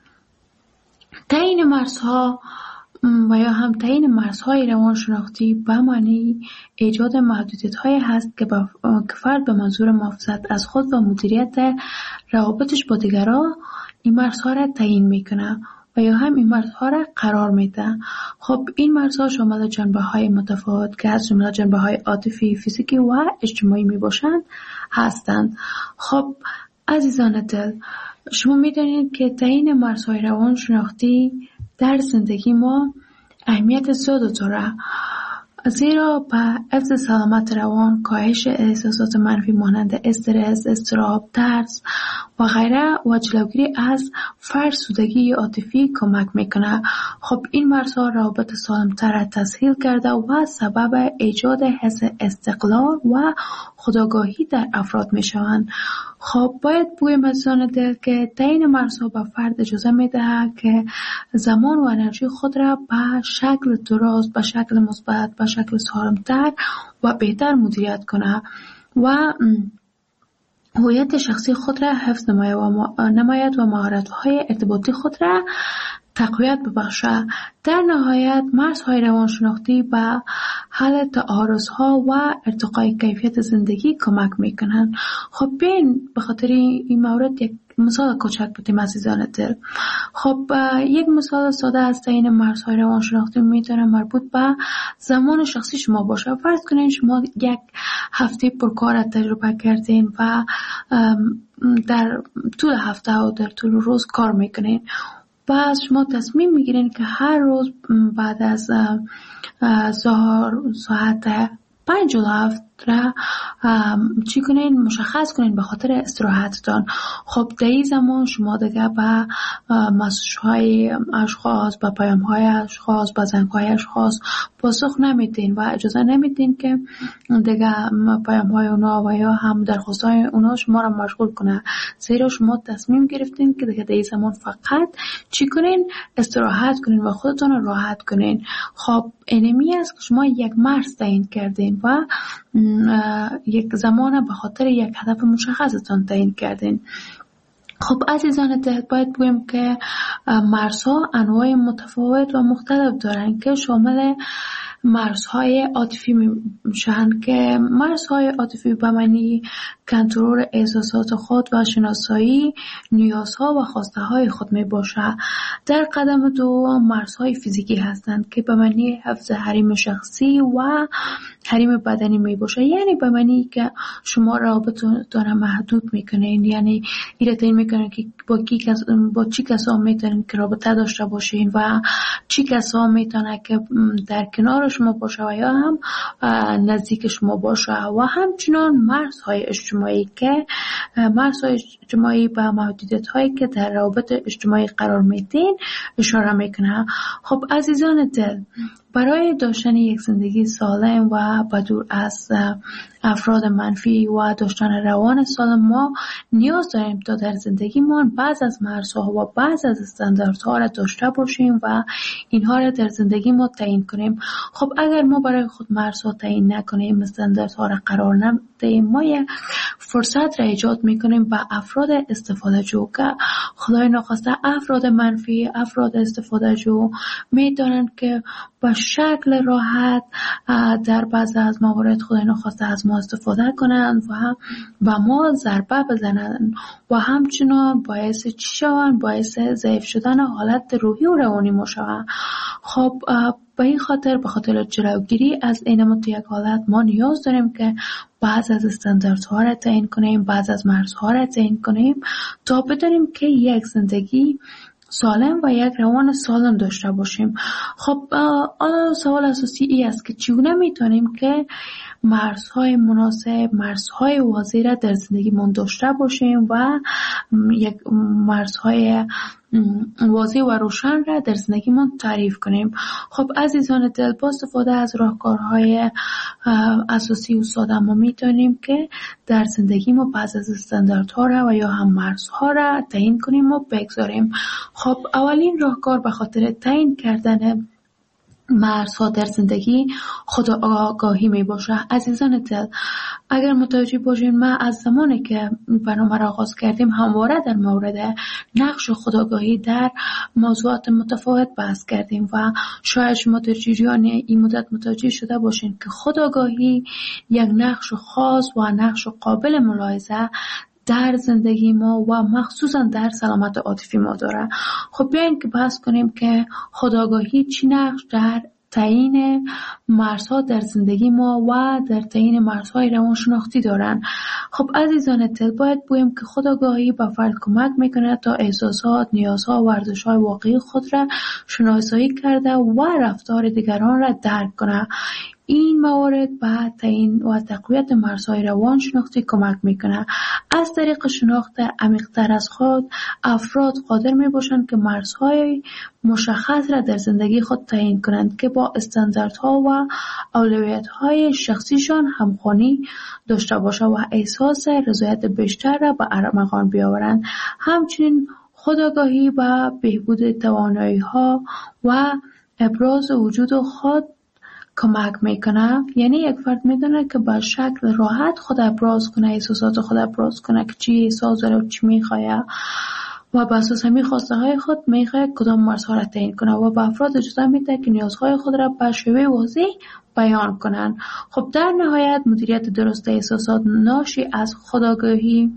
S4: تعیین مرزها و یا هم تعیین مرزهای روانشناختی به معنی ایجاد محدودیت‌هایی هست که فرد به منظور محافظت از خود و مدیریت روابطش با دیگران این مرزها را تعیین میکنه و یا هم این مرزها را قرار میده. خب این مرزها شامل جنبه‌های متفاوت که از جمله جنبه‌های عاطفی، فیزیکی و اجتماعی میباشند هستند. خب عزیزان دل، شما میدانید که تعیین مرزهای روانشناختی در زندگی ما اهمیت زیاد داره، زیرا به حفظ سلامت روان، کاهش احساسات منفی مانند استرس، اضطراب، ترس و غیره و جلوگیری از فرسودگی عاطفی کمک میکنه. خب این مرزها روابط سالم‌تر را تسهیل کرده و سبب ایجاد حس استقلال و خودآگاهی در افراد میشوند. خب باید بگویم عزیزان دل که تعیین مرزها به فرد اجازه میده که زمان و انرژی خود را به شکل درست، به شکل مثبت، به شکل سالم‌تر و بهتر مدیریت کنه و هویت شخصی خود را حفظ نماید و مهارت‌های ارتباطی خود را تقویت ببخشه. در نهایت مرزهای روانشناختی به حل تعارض‌ها و ارتقای کیفیت زندگی کمک میکنند. خب بیاین به خاطر این مورد یک مثال کوچک بودیم عزیزان دل. خب یک مثال ساده از تعیین مرزهای روانشناختی میتونه مربوط به زمان شخصی شما باشه. فرض کنین شما یک هفته پرکار تجربه کردین و در طول هفته و در طول روز کار میکنین. بعد شما تصمیم میگیرین که هر روز بعد از ظهر ساعت 5 و 7 را چی کنین؟ مشخص کنین به خاطر استراحتتان. خب در این زمان شما دیگه به مسیج های اشخاص، به پیام های اشخاص، به زنگ های اشخاص پاسخ نمیدین و اجازه نمیدین که دیگه پیام های اونا و یا هم درخواست های اونا شما را مشغول کنه، زیرا شما تصمیم گرفتین که دیگه در این زمان فقط چی کنین؟ استراحت کنین و خودتان را راحت کنین. خب اینمی است که شما یک مرز تعیین کردین و یک زمان به خاطر یک هدف مشخصتان تعیین کردین. خب عزیزان دل، باید بگویم که مرزها انواع متفاوت و مختلف دارن که شامل مرزهای عاطفی میشن که مرزهای عاطفی به معنی کنترل احساسات خود و شناسایی نیازها و خواسته های خود می باشه. در قدم دو مرزهای فیزیکی هستند که به معنی حفظ حریم شخصی و حریم بدنی می باشه، یعنی به معنی که شما رابطتون محدود میکنین، یعنی ایره تعیین میکنین که با چی کسا میتونین که رابطه داشته باشین و چی کسا میتونه که در کنار شما باشه و یا هم نزدیک شما باشه. و همچنان مرزهای اجتماعی که مرزهای اجتماعی به محدودیت هایی که در روابط اجتماعی قرار میدین اشاره میکنه. خب عزیزان دل، برای داشتن یک زندگی سالم و بدور از افراد منفی و داشتن روان سالم ما نیاز داریم تا در زندگیمان بعض از مرزها و بعض از استانداردها را داشته باشیم و اینها را در زندگی ما تعیین کنیم. خب اگر ما برای خود مرزها تعیین نکنیم، استانداردها را قرار ندهیم، ما یک فرصت را ایجاد میکنیم به افراد استفاده جو که خدای ناخواسته افراد منفی، افراد استفاده جو میدانند که با شکل راحت در بعض از موارد خدای ناخواسته از ما استفاده کنند و با ما ضربه بزنند و همچنان باعث چی شوند؟ باعث ضعیف شدن حالت روحی و روانی ما شوند. خب به این خاطر، به خاطر جلوگیری از این یک حالت ما نیاز داریم که بعض از استانداردها را تعیین کنیم، بعض از مرزها را تعیین کنیم تا بدانیم که یک زندگی سالم و یک روان سالم داشته باشیم. خب سوال اساسی این است که چگونه میتونیم که مرزهای مناسب، مرزهای واضح را در زندگیمون داشته باشیم و یک مرزهای واضح و روشن را در زندگیمون تعریف کنیم. خب عزیزان دل، با استفاده از راهکارهای اساسی و ساده ما میتونیم که در زندگی ما بعض از استانداردها را و یا هم مرزها را تعیین کنیم و بگذاریم. خب اولین راهکار به خاطر تعیین کردن مرزها در زندگی خود آگاهی می باشه. عزیزان دل، اگر متوجه باشین ما از زمانی که برنامه را آغاز کردیم همواره در مورد نقش خودآگاهی در موضوعات متفاوت بحث کردیم و شاید شما در جریان این مدت متوجه شده باشین که خودآگاهی یک نقش خاص و نقش قابل ملاحظه در زندگی ما و مخصوصا در سلامت عاطفی ما داره. خب بیاین که بحث کنیم که خودآگاهی چی نقش در تعیین مرزها در زندگی ما و در تعیین مرزهای روانشناختی دارن. خب عزیزان دل، باید بگویم که خودآگاهی به فرد کمک میکنه تا احساسات، نیازها و ارزش‌های واقعی خود را شناسایی کرده و رفتار دیگران را درک کنه. این موارد به تعیین و تقویت مرزهای روانشناختی کمک میکنه. از طریق شناخت عمیق‌تر از خود، افراد قادر میباشند که مرزهای مشخص را در زندگی خود تعیین کنند که با استانداردها و اولویت‌های شخصیشان همخوانی داشته باشه و احساس رضایت بیشتر را به ارمغان بیاورند. همچنین خودآگاهی به بهبود توانایی‌ها و ابراز وجود خود کمک میکنه. یعنی یک فرد میدونه که با شکل راحت خود ابراز کنه، احساسات خود ابراز کنه که چی احساس داره و چی میخواه و با اساس همین خواسته های خود میخواه کدام مرزها را تعیین کنه و با افراد اجازه میده که نیازهای خود را به شیوه واضح بیان کنن. خب در نهایت مدیریت درست احساسات ناشی از خودآگاهی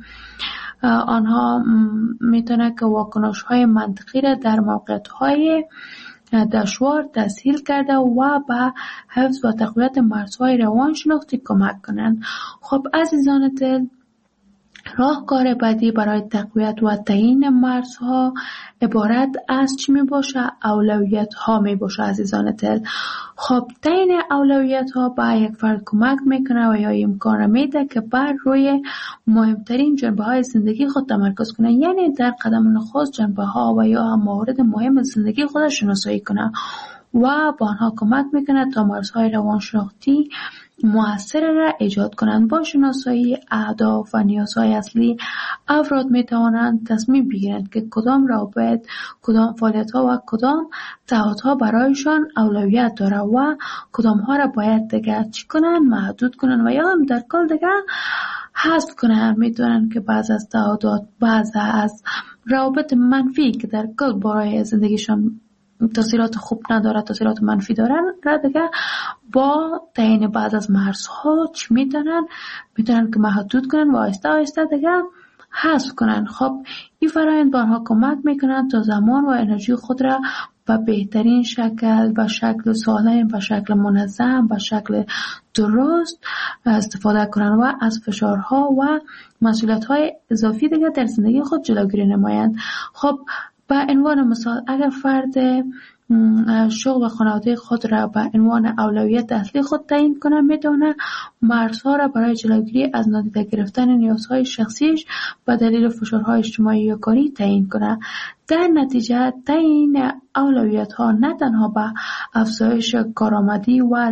S4: آنها میتونه که واکنش های منطقی را در موقعیت های دشوار تسهیل کرده و به حفظ و تقویت مرزهای روانشناختی کمک کنند. خب عزیزان دل، راهکار بعدی برای تقویت و تعیین مرزها عبارت از چی می باشه؟ اولویت ها می باشه عزیزان دل. خب تعیین اولویت ها به یک فرد کمک میکنه و یا امکان میده که بر روی مهمترین جنبه های زندگی خود تمرکز کنه، یعنی در قدم نخست جنبه ها و یا هم موارد مهم زندگی خود شناسایی کنه و با آنها کمک میکنه تا مرزهای روانشناختی مؤثر را ایجاد کنند. با شناسایی اهداف و نیازهای اصلی افراد می توانند تصمیم بگیرند که کدام روابط، کدام فعالیت‌ها و کدام تعهدها برایشان اولویت داره و کدام ها را باید دیگر چی کنند، محدود کنند و یا هم در کل دیگر حذف کنند. می‌دونند که بعض از تعهدات، بعض از روابط منفی که در کل برای زندگیشان تاثیرات خوب نداره، تاثیرات منفی دارن را دیگه با تعیین بعض از مرزها چی میتونن که محدود کنن و آهسته آهسته دیگه حذف کنن. خب این فرآیند به آنها کمک میکنن تا زمان و انرژی خود را به بهترین شکل، به شکل سالم، به شکل منظم، به شکل درست استفاده کنن و از فشارها و مسئولیت‌های اضافی دیگه در زندگی خود جلوگیری نمایند. خب به عنوان مثال اگر فرد شغل و خانواده خود را به عنوان اولویت اصلی خود تعیین کنه، میتونه مرزها را برای جلوگیری از نادیده گرفتن نیازهای شخصیش به دلیل فشارهای اجتماعی یا کاری تعیین کنه. در نتیجه تعیین اولویت ها نه تنها به افزایش کارآمدی و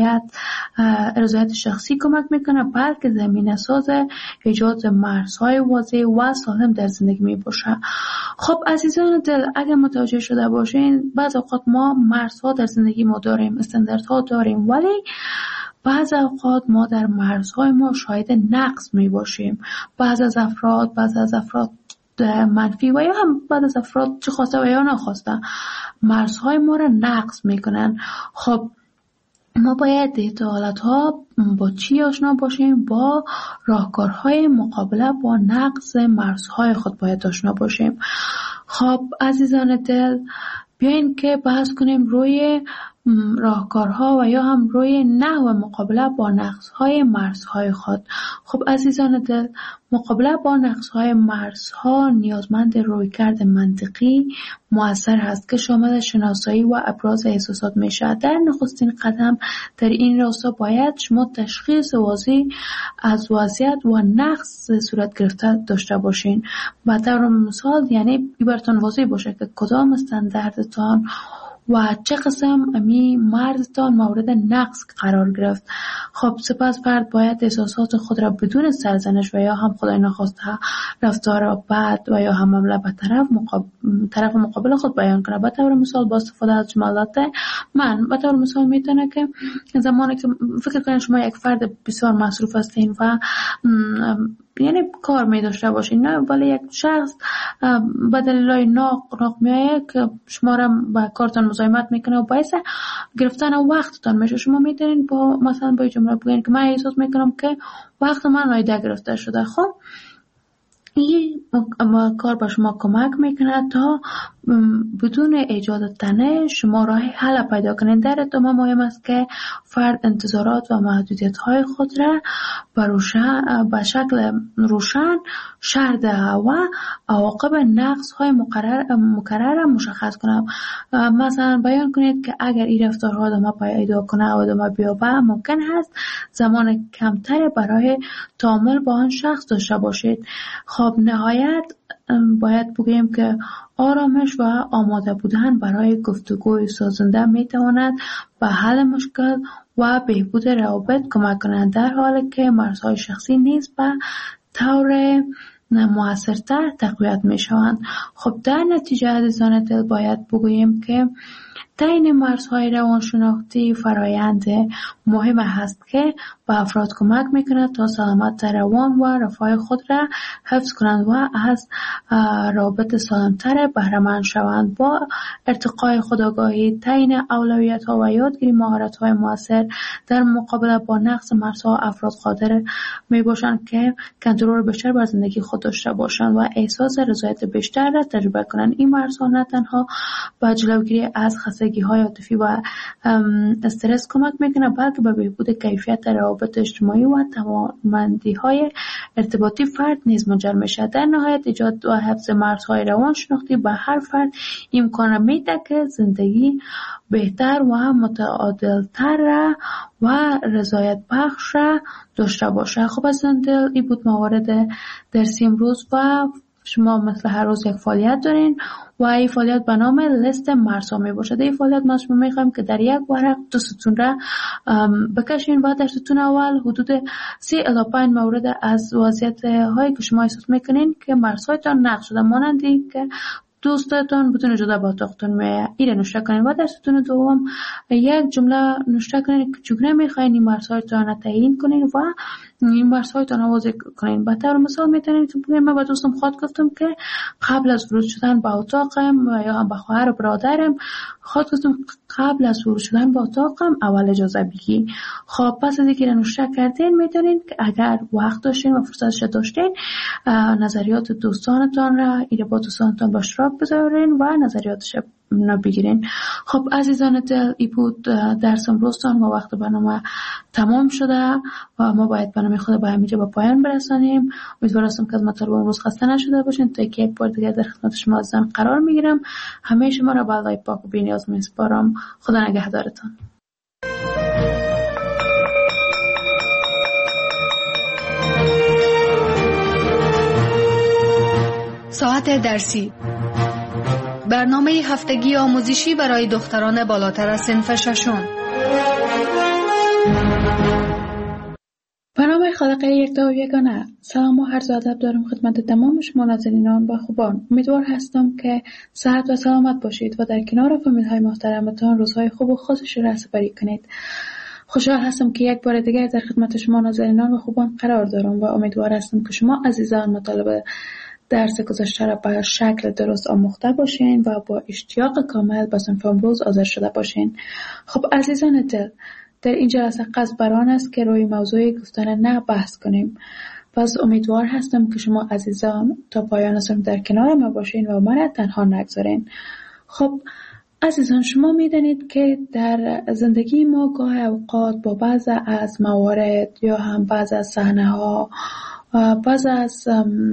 S4: رضایت شخصی کمک میکنه، بلکه زمینه ساز ایجاد مرزهای واضح و سالم در زندگی می باشه. خب عزیزان دل، اگر متوجه شده باشین بعض اوقات ما مرزها در زندگی ما داریم، استانداردها داریم، ولی بعض اوقات ما در مرزهای ما شاهد نقص می باشیم. بعض از افراد منفی و یا هم بعض از افراد چه خواسته و یا نخواسته مرزهای ما را نقض میکنن. خب ما باید در حالتها با چی آشنا باشیم؟ با راهکارهای مقابله با نقض مرزهای خود باید آشنا باشیم. خب عزیزان دل، بیاین که بحث کنیم روی راهکارها و یا هم روی نحو مقابله با نقصهای مرزهای خود. خب عزیزان دل، مقابله با نقصهای مرزها نیازمند رویکرد منطقی مؤثر هست که شامل شناسایی و ابراز احساسات میشه. در نخستین قدم در این راستا باید شما تشخیص واضح از وضعیت و نقص صورت گرفته داشته باشین. به طور مثال یعنی براتون واضح باشه که کدام استانداردتان و چه قسم امی مرزتان مورد نقص قرار گرفت. خب سپس فرد باید احساسات خود را بدون سرزنش و یا هم خدای نخواسته رفتار بد و یا هم حمله به طرف مقابل خود بیان کنه. به طور مثال با استفاده از جملات من، به طور مثال میتونه که زمانی که فکر کنید شما یک فرد بسیار مصروف هستین و یعنی کار می داشته باشین، نه ولی یک شخص به دلیل ناق میایه که شما را با کارتان مزاحمت میکنه و باعث گرفتن وقتتان میشه. شما میتونین با مثلا با جمله بگین که من احساس میکنم که وقت من نایده گرفته شده. خب این کار با شما کمک میکنه تا بدون ایجاد تنش شما راه حل پیدا کنید. در ادامه مهم است که فرد انتظارات و محدودیت های خود را به شکل روشن شرح دهد و عواقب نقص های مکرر مشخص کنه. مثلا بیان کنید که اگر این رفتارها ادامه پیدا کنه و ادامه بیابه ممکن است زمان کمتر برای تعامل با آن شخص داشته باشید. خب نهایت باید بگوییم که آرامش و آماده بودن برای گفتگوی سازنده میتواند به حل مشکل و بهبود روابط کمک کنند، در حالی که مرزهای شخصی نیز به طور مؤثرتر تقویت میشوند. خب در نتیجه عزیزان دل باید بگوییم که تعیین مرزهای روانشناختی فرایند مهم هست که به افراد کمک میکند تا سلامت روان و رفاه خود را حفظ کنند و از رابط سالمتر بهره‌مند شوند. با ارتقای خودآگاهی، تعیین اولویت‌ها و یادگیری مهارت‌های مؤثر در مقابله با نقص مرزها، افراد قادر میباشند که کنترل بیشتر بر زندگی خود داشته باشند و احساس رضایت بیشتر را تجربه کنند. این مرزها نه تنها به جلوگیری از خستگی خستگی‌های عاطفی و استرس کمک میکنه، بلکه به بهبود کیفیت روابط اجتماعی و توانمندی‌های ارتباطی فرد نیز منجر میشه. در نهایت ایجاد و حفظ مرزهای روانشناختی به هر فرد امکان میده که زندگی بهتر و متعادل‌تر و رضایت بخش داشته باشه. خب از این بود موارد درسی امروز و شما مثل هر روز یک فعالیت دارین و این فعالیت به نام لیست مرزها می باشد. این فعالیت ما شما میخوایم که در یک ورق 2 ستون را بکشین و در ستون اول حدود 3 الی 5 مورد از وضعیت هایی که شما احساس میکنین که مرزهایتان نقض شده، مانندی که دوستتان بدون جدا با اتاقتون میره نوشته کنین و در ستون دوم یک جمله نوشته کنین که چگونه میخواین این مرزهایتان را تعیین کنین و این مرزهایتان را واضح کنین. به طور مثال میتونین که بگیم من با دوستم خود گفتم که قبل از ورود شدن به اتاقم و یا هم به خواهر و برادرم خود گفتم قبل از ورود شدن به اتاقم اول اجازه بگی. خب پس از اینکه نوشته کردین میتونین که اگر وقت داشتین و فرصتش داشتین نظریات دوستانتان را با دوستانتان به اشتراک بذارین و نظریاتش بگیرین. خب عزیزان دل، این بود درس امروزتان و وقت برنامه تمام شده و ما باید برنامه خود به همینجا به پایان برسانیم. امیدوارم که از مطالب امروز خسته نشده باشین. تا یک بار دیگر در خدمت شما عزیزان قرار میگیرم. همه شما را به الله پاک و بی‌نیاز میسپارم. خدا نگهدارتان.
S2: ساعت درسی، برنامه هفتگی آموزشی برای دختران بالاتر از صنف ششم.
S4: برنامه خالقه یکتا و یگانه. سلام و عرض ادب دارم خدمت تمام شما ناظرینان و خوبان. امیدوار هستم که صحت و سلامت باشید و در کنار فامیل‌های محترمتان روزهای خوب و خوشش را سپری کنید. خوشحال هستم که یک بار دیگر در خدمت شما ناظرینان و خوبان قرار دارم و امیدوار هستم که شما عزیزان مطالب درس گذشته را به شکل درست آموخته باشین و با اشتیاق کامل به صنف امروز حاضر شده باشین. خب عزیزان دل، در این جلسه قصد بر آن است که روی موضوع گفتن نه بحث کنیم. پس امیدوار هستم که شما عزیزان تا پایان صنف در کنار ما باشین و من تنها نگذارین. خب عزیزان، شما میدانید که در زندگی ما گاه اوقات با بعض از موارد یا هم بعض از صحنه‌ها بعض از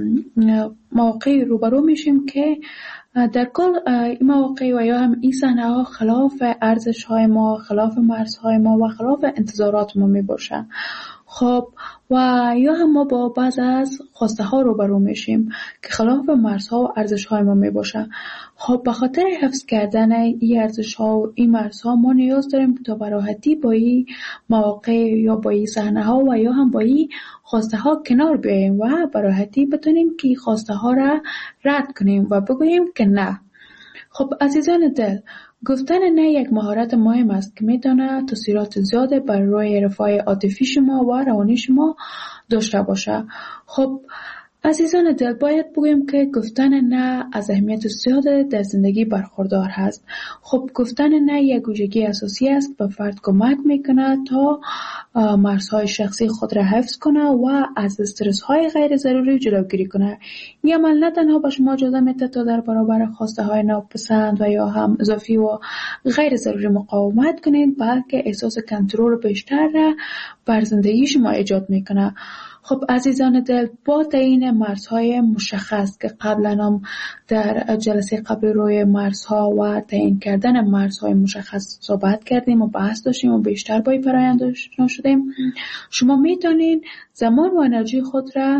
S4: مواقع روبرو میشیم که در کل این مواقع و یا هم این صحنه ها خلاف ارزش های ما، خلاف مرزهای ما و خلاف انتظارات ما می باشن. خب و یا هم ما با بعض از خواسته ها روبرو میشیم که خلاف مرزها و ارزش های ما می باشن. خب به خاطر حفظ کردن این ارزش ها و این مرزها ما نیاز داریم تا به راحتی با این مواقع یا با این صحنه ها و یا هم با این خواسته ها کنار بیاییم و به راحتی بتونیم که خواسته ها را رد کنیم و بگوییم که نه. خب عزیزان دل، گفتن نه یک مهارت مهم است که میتونه تاثیرات زیاده بر روی رفاه عاطفی شما و روانی شما داشته باشه. خب عزیزان دل، باید بگویم که گفتن نه از اهمیت زیاد در زندگی برخوردار هست. خب گفتن نه یک ویژگی اساسی است به فرد کمک میکنه تا مرزهای شخصی خود را حفظ کنه و از استرس های غیر ضروری جلوگیری کنه. این عمل نه تنها به شما اجازه میده تا در برابر خواسته های ناپسند و یا هم اضافی و غیر ضروری مقاومت کنید، بلکه احساس کنترل بیشتر را بر زندگی شما ایجاد میکنه. خب عزیزان دل، با تعیین مرزهای مشخص که قبلا هم در جلسه قبل روی مرزها و تعیین کردن مرزهای مشخص صحبت کردیم و بحث داشتیم و بیشتر با این فرآیند آشنا شدیم، شما میتونین زمان و انرژی خود را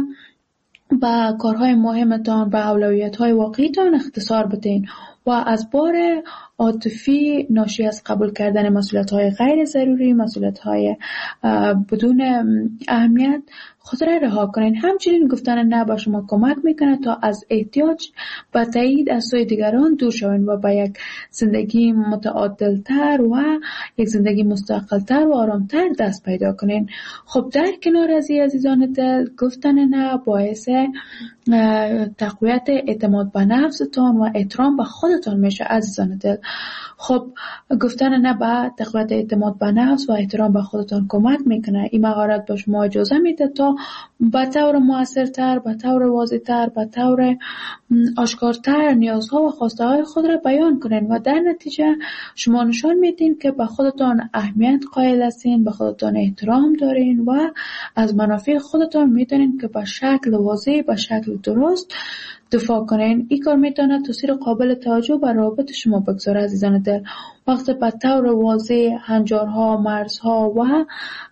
S4: به کارهای مهمتان و اولویت‌های واقعیتان اختصار بدین و از بار عاطفی ناشی از قبول کردن مسئولیت‌های غیر ضروری، مسئولیت‌های بدون اهمیت خود را رها کنین. همچنین گفتن نه به شما کمک میکنه تا از احتیاج به تایید از سوی دیگران دور شوین و به یک زندگی متعادلتر و یک زندگی مستقلتر و آرامتر دست پیدا کنین. خب در کنار از این عزیزان دل، گفتن نه باعث تقویت اعتماد به نفستان و احترام به خودتان میشه. عزیزان دل، خب گفتن نه به تقویت اعتماد به نفس و احترام به خودتان کمک میکنه. این مهارت به شما اجازه میده تا به طور موثرتر، به طور واضح‌تر، به طور آشکارتر نیازها و خواسته های خود را بیان کنین و در نتیجه شما نشان میدین که به خودتان اهمیت قائل هستین، به خودتان احترام دارین و از منافع خودتان میدونین که به شکل واضح، به شکل درست دفاع کنین. این کار میتونه تاثیر قابل توجه بر روابط شما بگذاره. عزیزان دل، وقتی به طور واضح هنجارها، مرزها و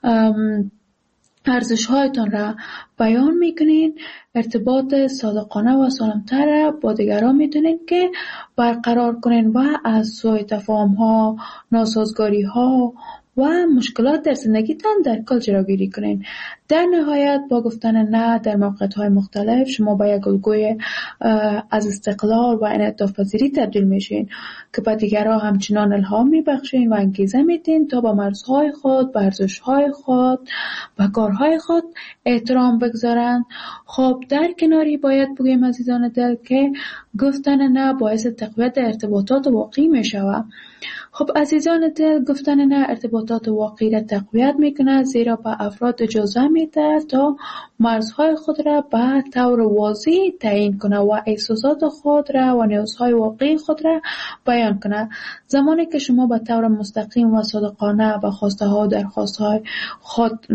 S4: ارزش‌هایتان را بیان میکنین، ارتباط صادقانه و سالمتر با دیگران میتونین که برقرار کنین و از سوء تفاهم‌ها، ناسازگاری‌ها و مشکلات در زندگیتان در کل جلوگیری کنین. در نهایت با گفتن نه در موقعیت‌های مختلف شما به یک الگوی از استقلال و انعطاف پذیری تبدیل میشین که به دیگران همچنان الهام میبخشین و انگیزه میدین تا به مرزهای خود، به ارزش‌های خود و کارهای خود احترام بگذارن. خب در کناری باید بگیم عزیزان دل که گفتن نه باعث تقویت ارتباطات واقعی میشود. خب عزیزان دل، گفتن نه ارتباطات واقعی را تقویت میکنه، زیرا به افراد اجازه میده تا مرزهای خود را به طور واضح تعیین کنه و احساسات خود را و نیازهای واقعی خود را بیان کنه. زمانی که شما به طور مستقیم و صادقانه به خواسته ها و درخواست های خود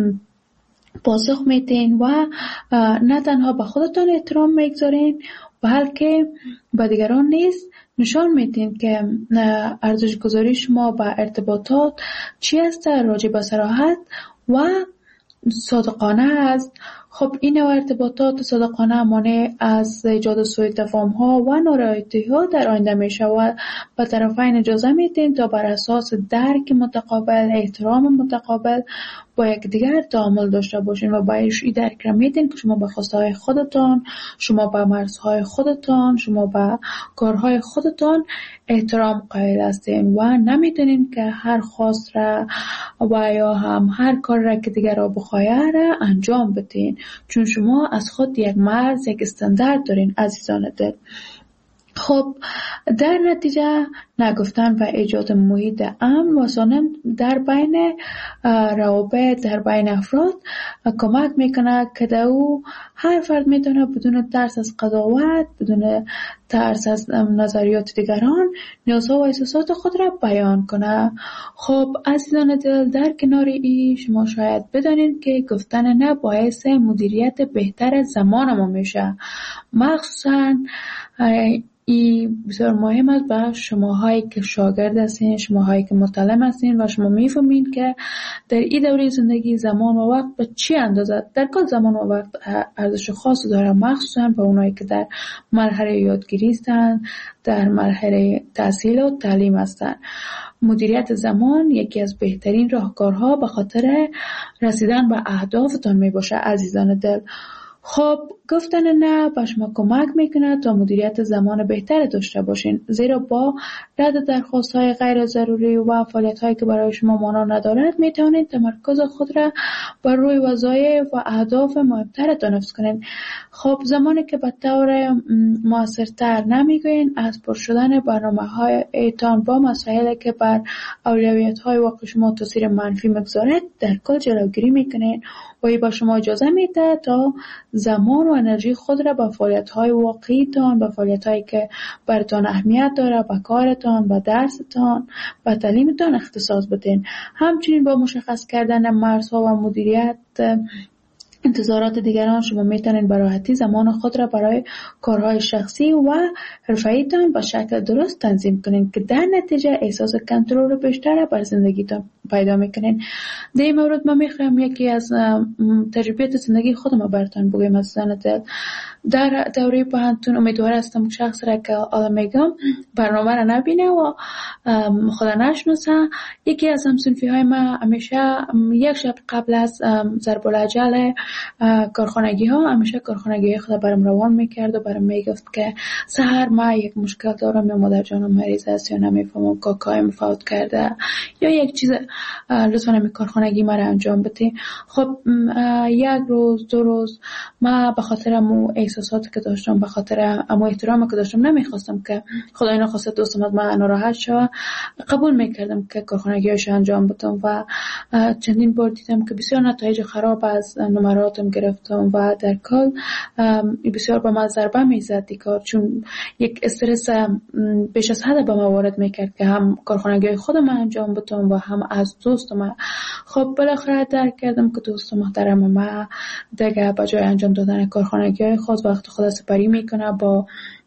S4: پاسخ میدین و نه تنها به خودتان احترام میگذارین بلکه به دیگران نیز نشان میدین که ارزش گذاری شما به ارتباطات چی است، راجع به صراحت و صادقانه است. خب این نوع ارتباطات صادقانه مانع از ایجاد سوء تفاهم‌ها و نارضایتی‌ها در آینده میشه و به طرفین اجازه میدین تا بر اساس درک متقابل، احترام متقابل با یکدیگر تعامل داشته باشین و باید این درک را میدین که شما به خواستهای خودتان، شما به مرزهای خودتان، شما به کارهای خودتان احترام قائل هستین و نمیدونین که هر خواست را و یا هم هر کار را که دیگر را بخواهد را انجام بدین، چون شما از خود یک مرز، یک استاندارد دارین عزیزان دل. خب در نتیجه نگفتن و ایجاد محیط امن و سالم در بین روابط، در بین افراد کمک میکنه که در او هر فرد میتونه بدون ترس از قضاوت، بدون ترس از نظریات دیگران نیازها و احساسات خود را بیان کنه. خب عزیزان دل، در کنار این شما شاید بدانید که گفتن نه باعث مدیریت بهتر زمان ما میشه. مخصوصا این بسیار مهم است به شماهایی که شاگرد هستین، شماهایی که متعلم هستین و شما میفهمین که در این دوره زندگی زمان و وقت به چی اندازه، در کل زمان و وقت ارزش خاصی داره، مخصوصا به اونایی که در مرحله یادگیری هستن، در مرحله تحصیل و تعلیم هستن. مدیریت زمان یکی از بهترین راهکارها به خاطر رسیدن به اهدافتان میباشه عزیزان دل. خب گفتن نه به شما کمک میکنه تا مدیریت زمان بهتر داشته باشین، زیرا با رد درخواست‌های غیر ضروری و فعالیت‌هایی که برای شما معنا ندارد میتونید تمرکز خود را بر روی وظایف و اهداف مهمترتان حفظ کنین. خب زمانی که به طور موثرتر نمیگوین از پر شدن برنامه‌هایتان با مسائلی که بر اولویت‌های واقعی شما تاثیر منفی میگذارد در کل جلوگیری میکنین و این با شما اجازه میده تا زمان و انرژی خود را به فعالیت‌های واقعیتان، به فعالیت‌هایی که براتان اهمیت داره، به کارتان، به درستان، به تعلیمتان اختصاص بدین. همچنین با مشخص کردن مرزها و مدیریت انتظارات دیگران شما میتونید به راحتی زمان خود را برای کارهای شخصی و حرفه‌ایتان به شکل درست تنظیم کنین که در نتیجه احساس کنترل بیشتر بر زندگیتان پیدا میکنین. در این مورد من میخوام یکی از تجربیات زندگی خودم براتون بگم عزیزان دل. در دوره پانتون امیدوار هستم شخص را که حالا میگم برنامه را نبینه و خدا نشناسه. یکی از همصنفی های من همیشه یک شب قبل از ضرب الاجل کارخانگی ها همیشه کارخانگی خود برام روان میکرد و برام میگفت که سحر ما یک مشکل دارم یا مادر جانم مریض است یا نمیفهمم کاکایم فوت کرده یا یک چیز، لطفا همین کارخانگی ما را انجام بده. خب یک روز دو روز ما به خاطر امو احساساتی که داشتم، به خاطر امو احترامی که داشتم، نمیخواستم که خدای نخواسته دوستم ما ناراحت شود، قبول میکردم که کارخانگیش انجام بدم و چندین بار دیدم که بسیار نتایج خراب از نمراتم گرفتم و در کل بسیار به من ضربه میزد دیکار، چون یک استرس بیش از حد به من وارد میکرد که هم کارخانگی خودم انجام بدم و هم از دوستم. خب بالاخره درک کردم که دوست محترم ما دیگه به جای انجام دادن کارخانگی خود وقت خود سپری میکنه با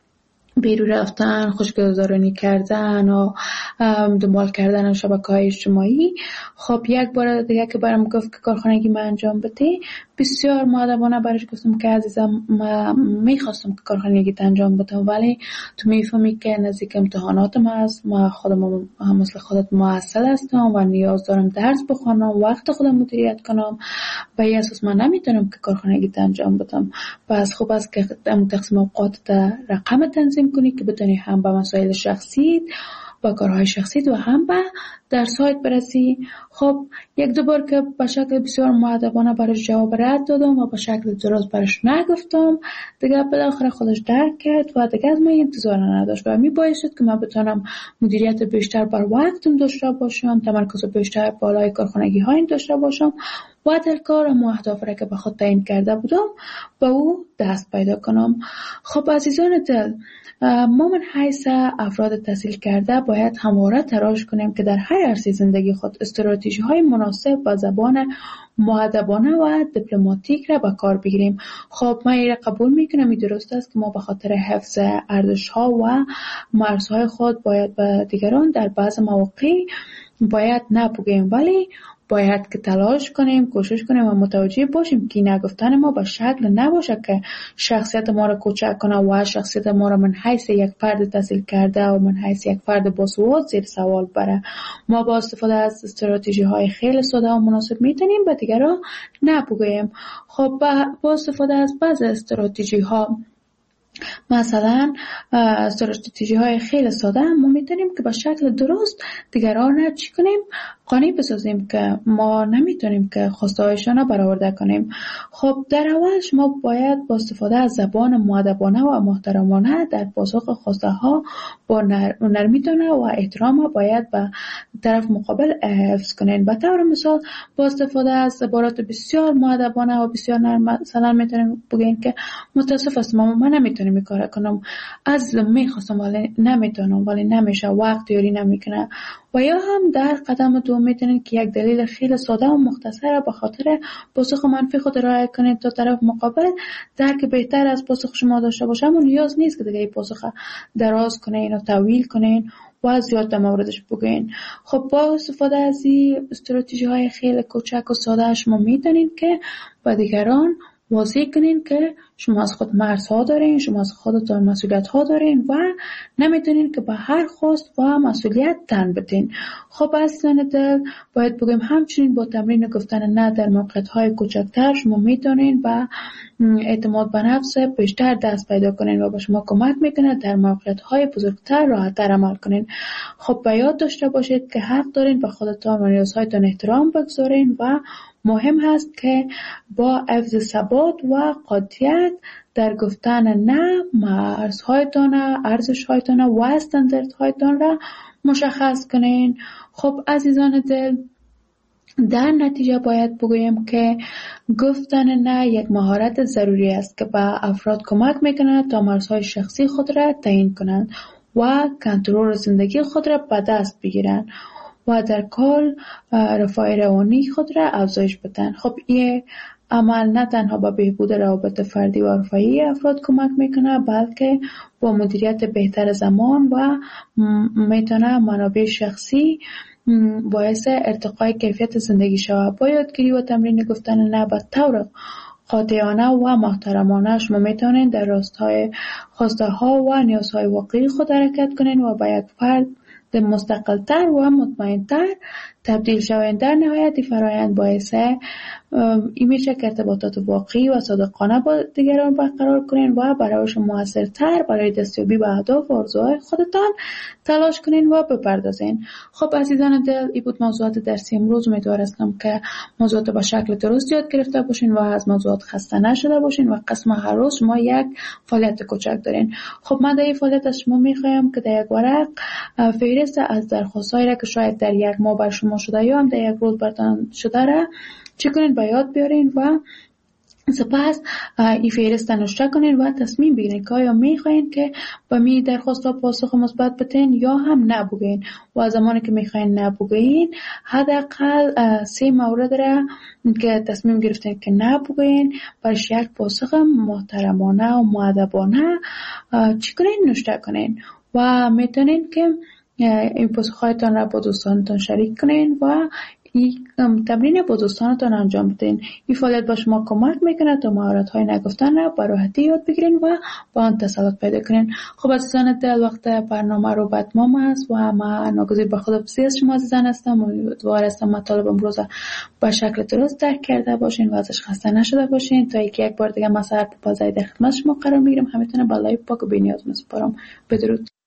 S4: بیرون رفتن، خوشگذرانی کردن و دنبال کردن شبکه‌های اجتماعی. خب یک بار دیگه که برام گفت که کارخانگی من انجام بده، بسیار مؤدبانه برش گفتم که عزیزم من میخواستم که کارخانگی انجام بدم، ولی تو میفهمی که نزدیک امتحاناتم هست، من خودم مثل خودت معسل هستم و نیاز دارم درس بخونم، وقت خودم مدیریت کنم، به این اساس من نمیتونم که کارخانگی انجام بدم. پس خوب است که تقسیم اوقات رقم تنظیم کنی که بتونی هم به مسائل شخصی با کارهای شخصی و هم به در سایت برسی. خب یک دو بار که به شکل بسیار مؤدبانه برش جواب رد دادم و به شکل درست برش نگفتم، دیگه بالاخره خودش درک کرد و دیگه از من انتظار نداشت و میبایست که من بتونم مدیریت بیشتر بر وقتم داشته باشم، تمرکز بیشتر بالای کارخانگی های داشته باشم و در کارم و اهداف را که به خود تعیین کرده بودم به او دست پیدا کنم. خب عزیزان دل، ما من حیث افراد تحصیل کرده باید همواره تلاش کنیم که در هر عرصه زندگی خود استراتژی های مناسب و زبان مؤدبانه و دیپلماتیک را به کار بگیریم. خب من این قبول میکنم، این درست است که ما به خاطر حفظ ارزش ها و مرزهای خود باید به دیگران در بعض مواقع باید نپوگیم، ولی باید که تلاش کنیم، کوشش کنیم و متوجه باشیم که نگفتن ما به شکل نباشه که شخصیت ما را کوچک کنه و شخصیت ما را من حیث یک فرد تحصیل کرده و من حیث یک فرد باسواد زیر سوال بره. ما با استفاده از استراتژی های خیلی ساده و مناسب میتونیم به دیگران نپوگیم. خب با استفاده از بعض استراتژی ها، مثلا استراتژی های خیلی ساده، ما میتونیم که به شکل درست دیگران را چی کنیم؟ قانع بسازیم که ما نمیتونیم که خواسته هایشان را برآورده کنیم. خب در اولش ما باید با استفاده از زبان مؤدبانه و محترمانه در پاسخ خواسته ها با نرمیتونه و احترام باید به طرف مقابل حفظ کنیم. به طور مثال با استفاده از عبارات بسیار مؤدبانه و بسیار نرم، مثلا میتونیم بگیم که متاسف هستم من نمیتونم این کار کنم، عزیزم میخواستم ولی نمیتونم، ولی نمیشه، وقت یاری نمیکنه. و یا هم در قدم دوم میتونید که یک دلیل خیلی ساده و مختصر به خاطر پاسخ منفی خود رعایت کنید تا طرف مقابل درک بهتر از پاسخ شما داشته باشه. اما نیاز نیست که دیگه این پاسخ دراز کنین و طویل کنین و زیاد در موردش بگوین. خب با استفاده از این استراتژی های خیلی کوچک و ساده شما میتونید که با دیگران واضح کنین که شما از خود مرزها دارین، شما از خودتان مسئولیت ها دارین و نمیتونین که به هر خواست و مسئولیت تن بدین. خب عزیزان دل، باید بگیم همچنین با تمرین گفتن نه در موقعیت های کوچکتر شما میتونین و اعتماد به نفس بیشتر دست پیدا کنین و به شما کمک میکنه در موقعیت های بزرگتر راحت‌تر عمل کنین. خب به یاد داشته باشید که حق دارین به خودتان و نیازهایتان احترام بگذارین و مهم هست که با حفظ ثبات و قاطعیت در گفتن نه مرزهایتان، ارزشهایتان و استانداردهایتان را مشخص کنین. خب عزیزان دل، در نتیجه باید بگویم که گفتن نه یک مهارت ضروری است که به افراد کمک میکنه تا مرزهای شخصی خود را تعیین کنند و کنترل زندگی خود را به دست بگیرند و در کل رفاه روانی خود را افزایش بدن. خب این عمل نه تنها به بهبود روابط فردی و رفاهی افراد کمک میکنه، بلکه با مدیریت بهتر زمان و میتونه منابع شخصی باعث ارتقای کیفیت زندگی شود. با یادگیری و تمرین گفتن نه به طور قاطعانه و محترمانه شما میتونید در راستای خواسته ها و نیازهای واقعی خود حرکت کنین و با یک فرد مستقلتر و مطمئنتر تبدیل شوند. در نهایت این فرایند باعث این میشه که ارتباطات واقعی و صادقانه با دیگران برقرار کنین و برایشون موثرتر برای دستیابی به اهداف و آرزوهای خودتان تلاش کنین و بپردازین. خب عزیزان دل، این بود موضوعات درسی امروز. امیدوارم که موضوعات با شکل درست یاد گرفته باشین و از موضوعات خسته نشده باشین و قسم هر روز شما یک فعالیت کوچک دارین. خب من در این فعالیت از شما میخوایم که در یک ورق فهرست از درخواستایی را که شاید در یک ماه بر شما شده یا هم در یک روز براتون شده را چه کنین به یاد بیارین و سپس این فهرست نوشته کنین و تصمیم بگیرین که آیا میخواین که با می درخواست ها پاسخ مثبت بدین یا هم نبگین. و زمانی که میخواین نبگین حداقل 3 مورد را که تصمیم گرفتین که نبگین برش یک پاسخ محترمانه و مؤدبانه چی کنین نوشته کنین و میتونین که این پاسخهایتان را با دوستانتان شریک کنین و این تمرین با دوستانتان انجام بدین. این فعالیت با شما کمک میکنه تا مهارت‌های نگفتن را به راحتی یاد بگیرین و با آن تسلط پیدا کنین. خب عزیزان دل، وقت برنامه رو به اتمام است و من ناگزیر به خداحافظی از شما عزیزان هستم. امیدوار هستم مطالب امروز به شکل درست درک کرده باشین و ازش خسته نشده باشین. تا اینکه یک بار دیگه مساعد بازای در خدمت شما قرار میگیرم، همتون بالای پاک و بی‌نیاز میسپارم. بدرود.